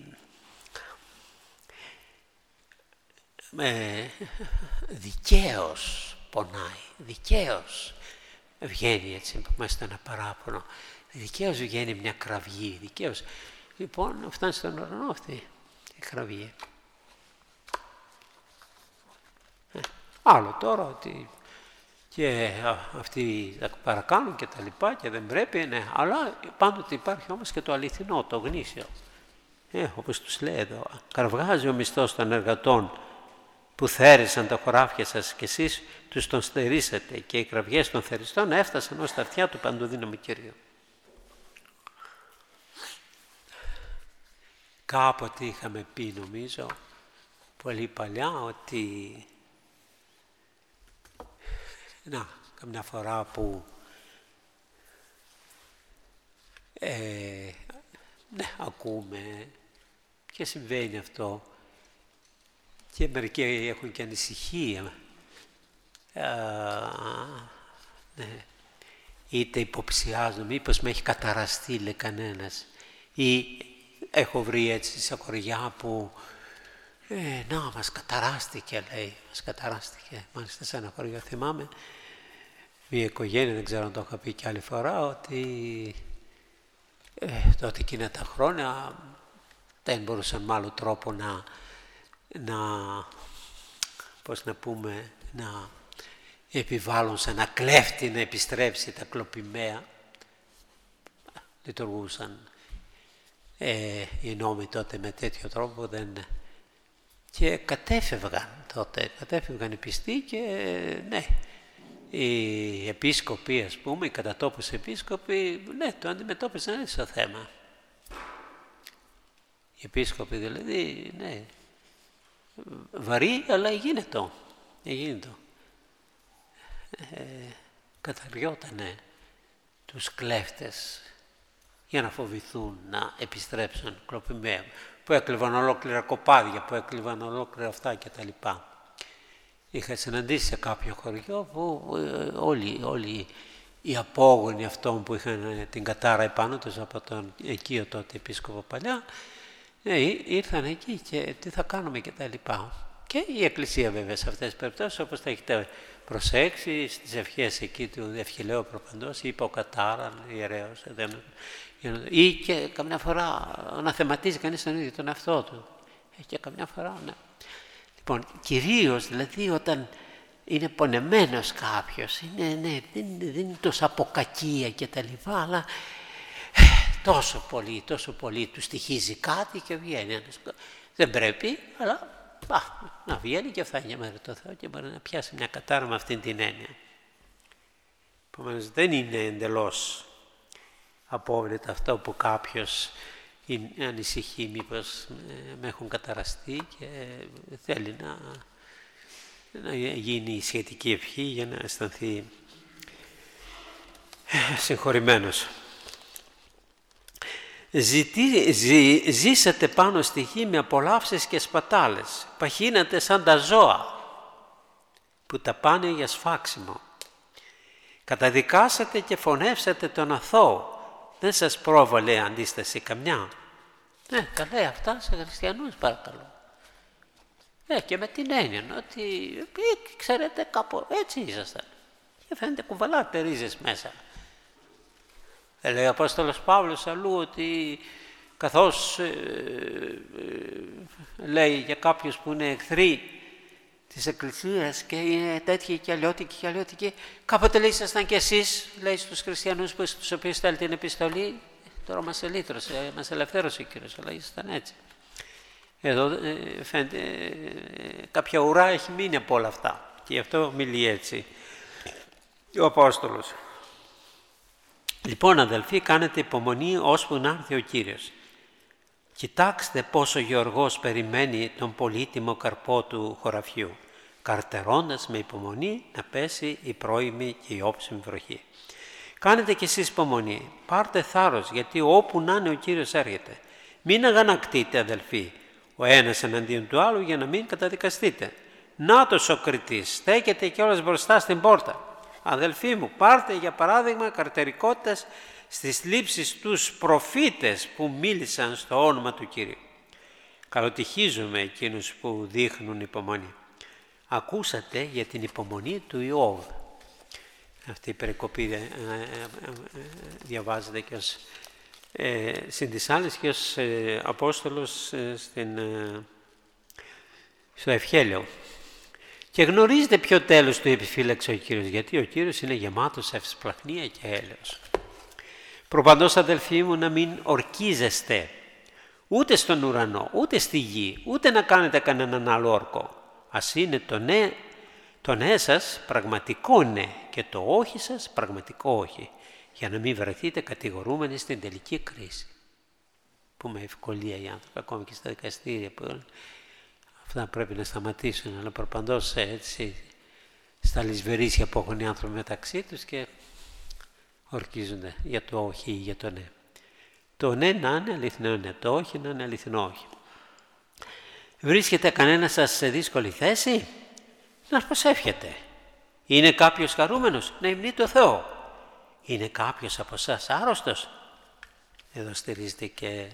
δικαίως πονάει, δικαίως βγαίνει έτσι μέσα ένα παράπονο, δικαίως βγαίνει μια κραυγή, δικαίως. Λοιπόν, φτάνει στον ουρανό αυτή η κραυγή. Άλλο τώρα ότι και αυτοί τα παρακάνουν και τα λοιπά και δεν πρέπει, ναι, αλλά πάντοτε υπάρχει όμως και το αληθινό, το γνήσιο. Όπως τους λέει εδώ, κραυγάζει ο μισθός των εργατών που θέρισαν τα χωράφια σας και εσείς τους τον στερήσατε και οι κραυγές των θεριστών έφτασαν ως τα αυτιά του παντοδύναμου Κυρίου. Κάποτε είχαμε πει, νομίζω, πολύ παλιά, ότι καμιά φορά που ακούμε και συμβαίνει αυτό και μερικοί έχουν και ανησυχία, είτε υποψιάζουν, μήπως με έχει καταραστεί, λέει κανένας, ή έχω βρει έτσι σε χωριά που μας καταράστηκε, λέει, μας καταράστηκε. Μάλιστα σε ένα χωριό θυμάμαι, μια οικογένεια, δεν ξέρω αν το είχα πει και άλλη φορά, ότι τότε εκείνα τα χρόνια δεν μπορούσαν με άλλο τρόπο να επιβάλλουν σε ένα κλέφτη να επιστρέψει τα κλοπημαία. Λειτουργούσαν οι νόμοι τότε με τέτοιο τρόπο, και κατέφευγαν οι πιστοί και ναι, οι επίσκοποι, ας πούμε, οι κατατόπους επίσκοποι, ναι, το αντιμετώπισαν έτσι το θέμα. Οι επίσκοποι δηλαδή, ναι, βαρύ, αλλά γίνεται. Καταριότανε τους κλέφτες για να φοβηθούν να επιστρέψουν κλοπημαία, που έκλεβαν ολόκληρα κοπάδια, που έκλεβαν ολόκληρα αυτά κτλ. Είχα συναντήσει σε κάποιο χωριό που όλοι οι απόγονοι αυτών που είχαν την κατάρα επάνω τους από τον οικείο τότε επίσκοπο παλιά, ήρθαν εκεί και τι θα κάνουμε κτλ. Και η Εκκλησία βέβαια σε αυτές τις περιπτώσεις, όπως θα έχετε προσέξει, στις ευχές εκεί του Ευχηλαίου Προπαντός, είπε ο κατάραν, ιερέως, ή και καμιά φορά να θεματίζει κανείς τον ίδιο τον εαυτό του. Και καμιά φορά, ναι. Λοιπόν, κυρίως δηλαδή όταν είναι πονεμένος κάποιος, δεν είναι τόσο από κακία και τα λοιπά, αλλά τόσο πολύ του στοιχίζει κάτι και βγαίνει. Δεν πρέπει, αλλά να βγαίνει και φτάνει με το Θεό και μπορεί να πιάσει μια κατάρα με αυτήν την έννοια. Επομένως δεν είναι εντελώς απόβλητα αυτό που κάποιος ανησυχεί μήπως με έχουν καταραστεί και θέλει να γίνει η σχετική ευχή για να αισθανθεί συγχωρημένος. Ζήσατε πάνω στη γη με απολαύσεις και σπατάλες, παχύνατε σαν τα ζώα που τα πάνε για σφάξιμο. Καταδικάσατε και φωνεύσατε τον αθώο, δεν σας πρόβαλε αντίσταση καμιά. Ναι, τα λέει αυτά σε χριστιανούς παρακαλώ. Και με την έννοια ότι ξέρετε κάπου έτσι ήσασταν και φαίνεται κουβαλάτε ρίζες μέσα. Λέει ο Απόστολος Παύλος αλλού ότι καθώς λέει για κάποιους που είναι εχθροί της Εκκλησίας και είναι τέτοιοι και αλλιώτικοι, κάποτε λέει ήσασταν και εσείς, λέει στους χριστιανούς στους οποίους στέλνει την επιστολή, τώρα μας ελύτρωσε, μας ελευθέρωσε ο Κύριος, αλλά ήσασταν έτσι. Εδώ φαίνεται κάποια ουρά έχει μείνει από όλα αυτά και γι' αυτό μιλεί έτσι ο Απόστολος. Λοιπόν αδελφοί, κάνετε υπομονή ώσπου να έρθει ο Κύριος. Κοιτάξτε πόσο ο γεωργός περιμένει τον πολύτιμο καρπό του χωραφιού, καρτερώντας με υπομονή να πέσει η πρώιμη και η όψιμη βροχή. Κάνετε κι εσείς υπομονή, πάρτε θάρρος, γιατί όπου να είναι ο Κύριος έρχεται. Μην αγανακτείτε αδελφοί, ο ένας εναντίον του άλλου για να μην καταδικαστείτε. Νάτος ο κριτής, στέκεται κιόλας μπροστά στην πόρτα. Αδελφοί μου, πάρτε για παράδειγμα καρτερικότητας στις λήψεις τους προφήτες που μίλησαν στο όνομα του Κυρίου. Καλοτυχίζουμε εκείνους που δείχνουν υπομονή. Ακούσατε για την υπομονή του Ιώβ. Αυτή η περικοπή διαβάζεται και ως συν της άλλης και ως Απόστολος στο Ευχέλαιο. Και γνωρίζετε ποιο τέλος του επιφύλαξε ο Κύριος, γιατί ο Κύριος είναι γεμάτος ευσπλαχνία και έλεος. Προπαντός αδελφοί μου να μην ορκίζεστε ούτε στον ουρανό, ούτε στη γη, ούτε να κάνετε κανέναν άλλο όρκο. Ας είναι το ναι σας πραγματικό ναι και το όχι σας πραγματικό όχι, για να μην βρεθείτε κατηγορούμενοι στην τελική κρίση. Που με ευκολία οι άνθρωποι, ακόμη και στα δικαστήρια, που αυτά πρέπει να σταματήσουν, αλλά προπαντός έτσι στα λησβερίσια που έχουν οι άνθρωποι μεταξύ τους και ορκίζονται για το όχι ή για το ναι. Το ναι να είναι αληθινό ναι, το όχι να είναι αληθινό όχι. Βρίσκεται κανένα σας σε δύσκολη θέση? Να προσεύχετε. Είναι κάποιος χαρούμενος? Να υμνεί το Θεό. Είναι κάποιος από εσάς άρρωστος? Εδώ στηρίζεται και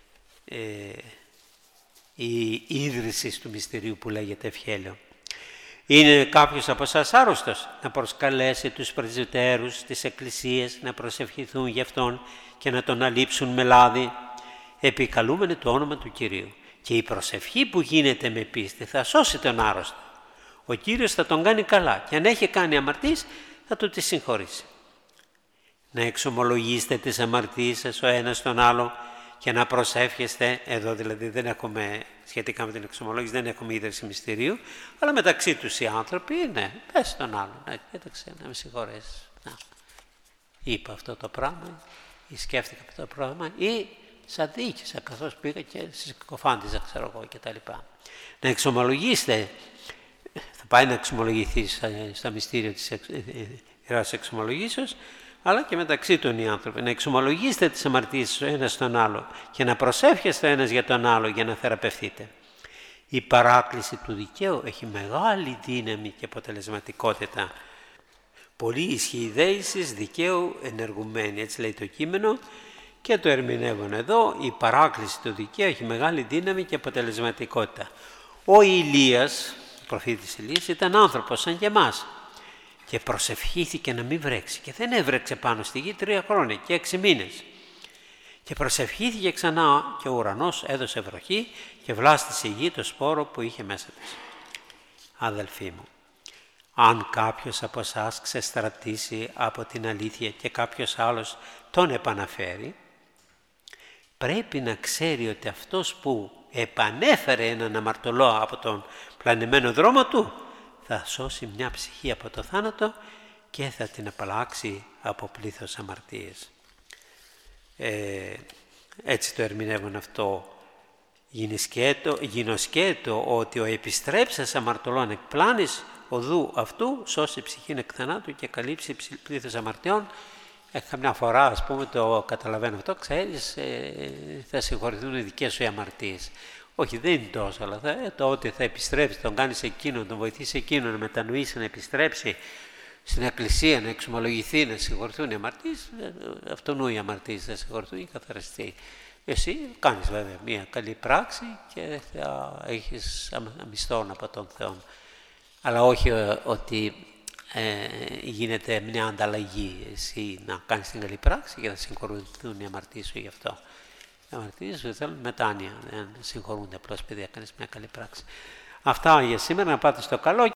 η ίδρυση του μυστηρίου που λέγεται Ευχέλαιο. Είναι κάποιος από εσάς άρρωστος? Να προσκαλέσει τους πρεσβυτέρους της Εκκλησίας να προσευχηθούν γι' αυτόν και να τον αλείψουν με λάδι, επικαλούμενοι το όνομα του Κυρίου. Και η προσευχή που γίνεται με πίστη θα σώσει τον άρρωστο. Ο Κύριος θα τον κάνει καλά και αν έχει κάνει αμαρτίες θα του τη συγχωρήσει. Να εξομολογήσετε τις αμαρτίες σας ο ένας τον άλλο και να προσεύχεστε, εδώ δηλαδή δεν έχουμε, σχετικά με την εξομολόγηση δεν έχουμε ίδρυση μυστηρίου, αλλά μεταξύ τους οι άνθρωποι, ναι, πες τον άλλο, ναι, κοίταξε να με συγχωρέσεις, να, είπα αυτό το πράγμα ή σκέφτηκα αυτό το πράγμα ή σαν διοίκησα καθώς πήγα και συκοφάντιζα ξέρω εγώ κτλ. Να εξομολογήσετε, θα πάει να εξομολογηθεί στα μυστήρια της Ιεράς Εξομολογήσεως, αλλά και μεταξύ των οι άνθρωποι. Να εξομολογήσετε τις αμαρτίες ο ένας στον άλλο και να προσεύχεστε ο ένας για τον άλλο για να θεραπευθείτε. Η παράκληση του δικαίου έχει μεγάλη δύναμη και αποτελεσματικότητα. Πολύ ισχύει δέησης δικαίου ενεργουμένη, έτσι λέει το κείμενο και το ερμηνεύουν εδώ. Η παράκληση του δικαίου έχει μεγάλη δύναμη και αποτελεσματικότητα. Ο Ηλίας, ο προφήτης Ηλίας, ήταν άνθρωπος σαν και εμάς. Και προσευχήθηκε να μην βρέξει. Και δεν έβρεξε πάνω στη γη 3 χρόνια και 6 μήνες. Και προσευχήθηκε ξανά και ο ουρανός έδωσε βροχή και βλάστησε η γη το σπόρο που είχε μέσα της. αδελφοί μου. Αν κάποιος από εσάς ξεστρατήσει από την αλήθεια και κάποιος άλλος τον επαναφέρει, πρέπει να ξέρει ότι αυτός που επανέφερε έναν αμαρτωλό από τον πλανεμένο δρόμο του, θα σώσει μια ψυχή από το θάνατο και θα την απαλλάξει από πλήθος αμαρτίες. Έτσι το ερμηνεύουν αυτό. Γινωσκέτο ότι ο επιστρέψας αμαρτωλών εκ πλάνης οδού αυτού σώσει ψυχήν εκ θανάτου και καλύψει πλήθος αμαρτιών. Καμιά φορά, ας πούμε, το καταλαβαίνω αυτό, ξέρεις, θα συγχωρηθούν οι δικές σου οι αμαρτίες. Όχι, δεν είναι τόσο, αλλά το ότι θα επιστρέψει, τον κάνεις εκείνον, τον βοηθήσει εκείνον να μετανοήσει, να επιστρέψει στην εκκλησία, να εξομολογηθεί, να συγχωρηθούν οι αμαρτίες, αυτόν οι αμαρτίες θα συγχωρηθούν και καθαριστεί. Εσύ κάνεις βέβαια μια καλή πράξη και θα έχεις αμιστόν από τον Θεό. Αλλά όχι ότι γίνεται μια ανταλλαγή, εσύ να κάνεις την καλή πράξη και να συγχωρηθούν οι αμαρτίες σου γι' αυτό. Οι αμαρτίες σου θέλουν μετάνοια, δεν συγχωρούνται απλώς επειδή έκανες μια καλή πράξη. Αυτά για σήμερα, να πάτε στο καλό.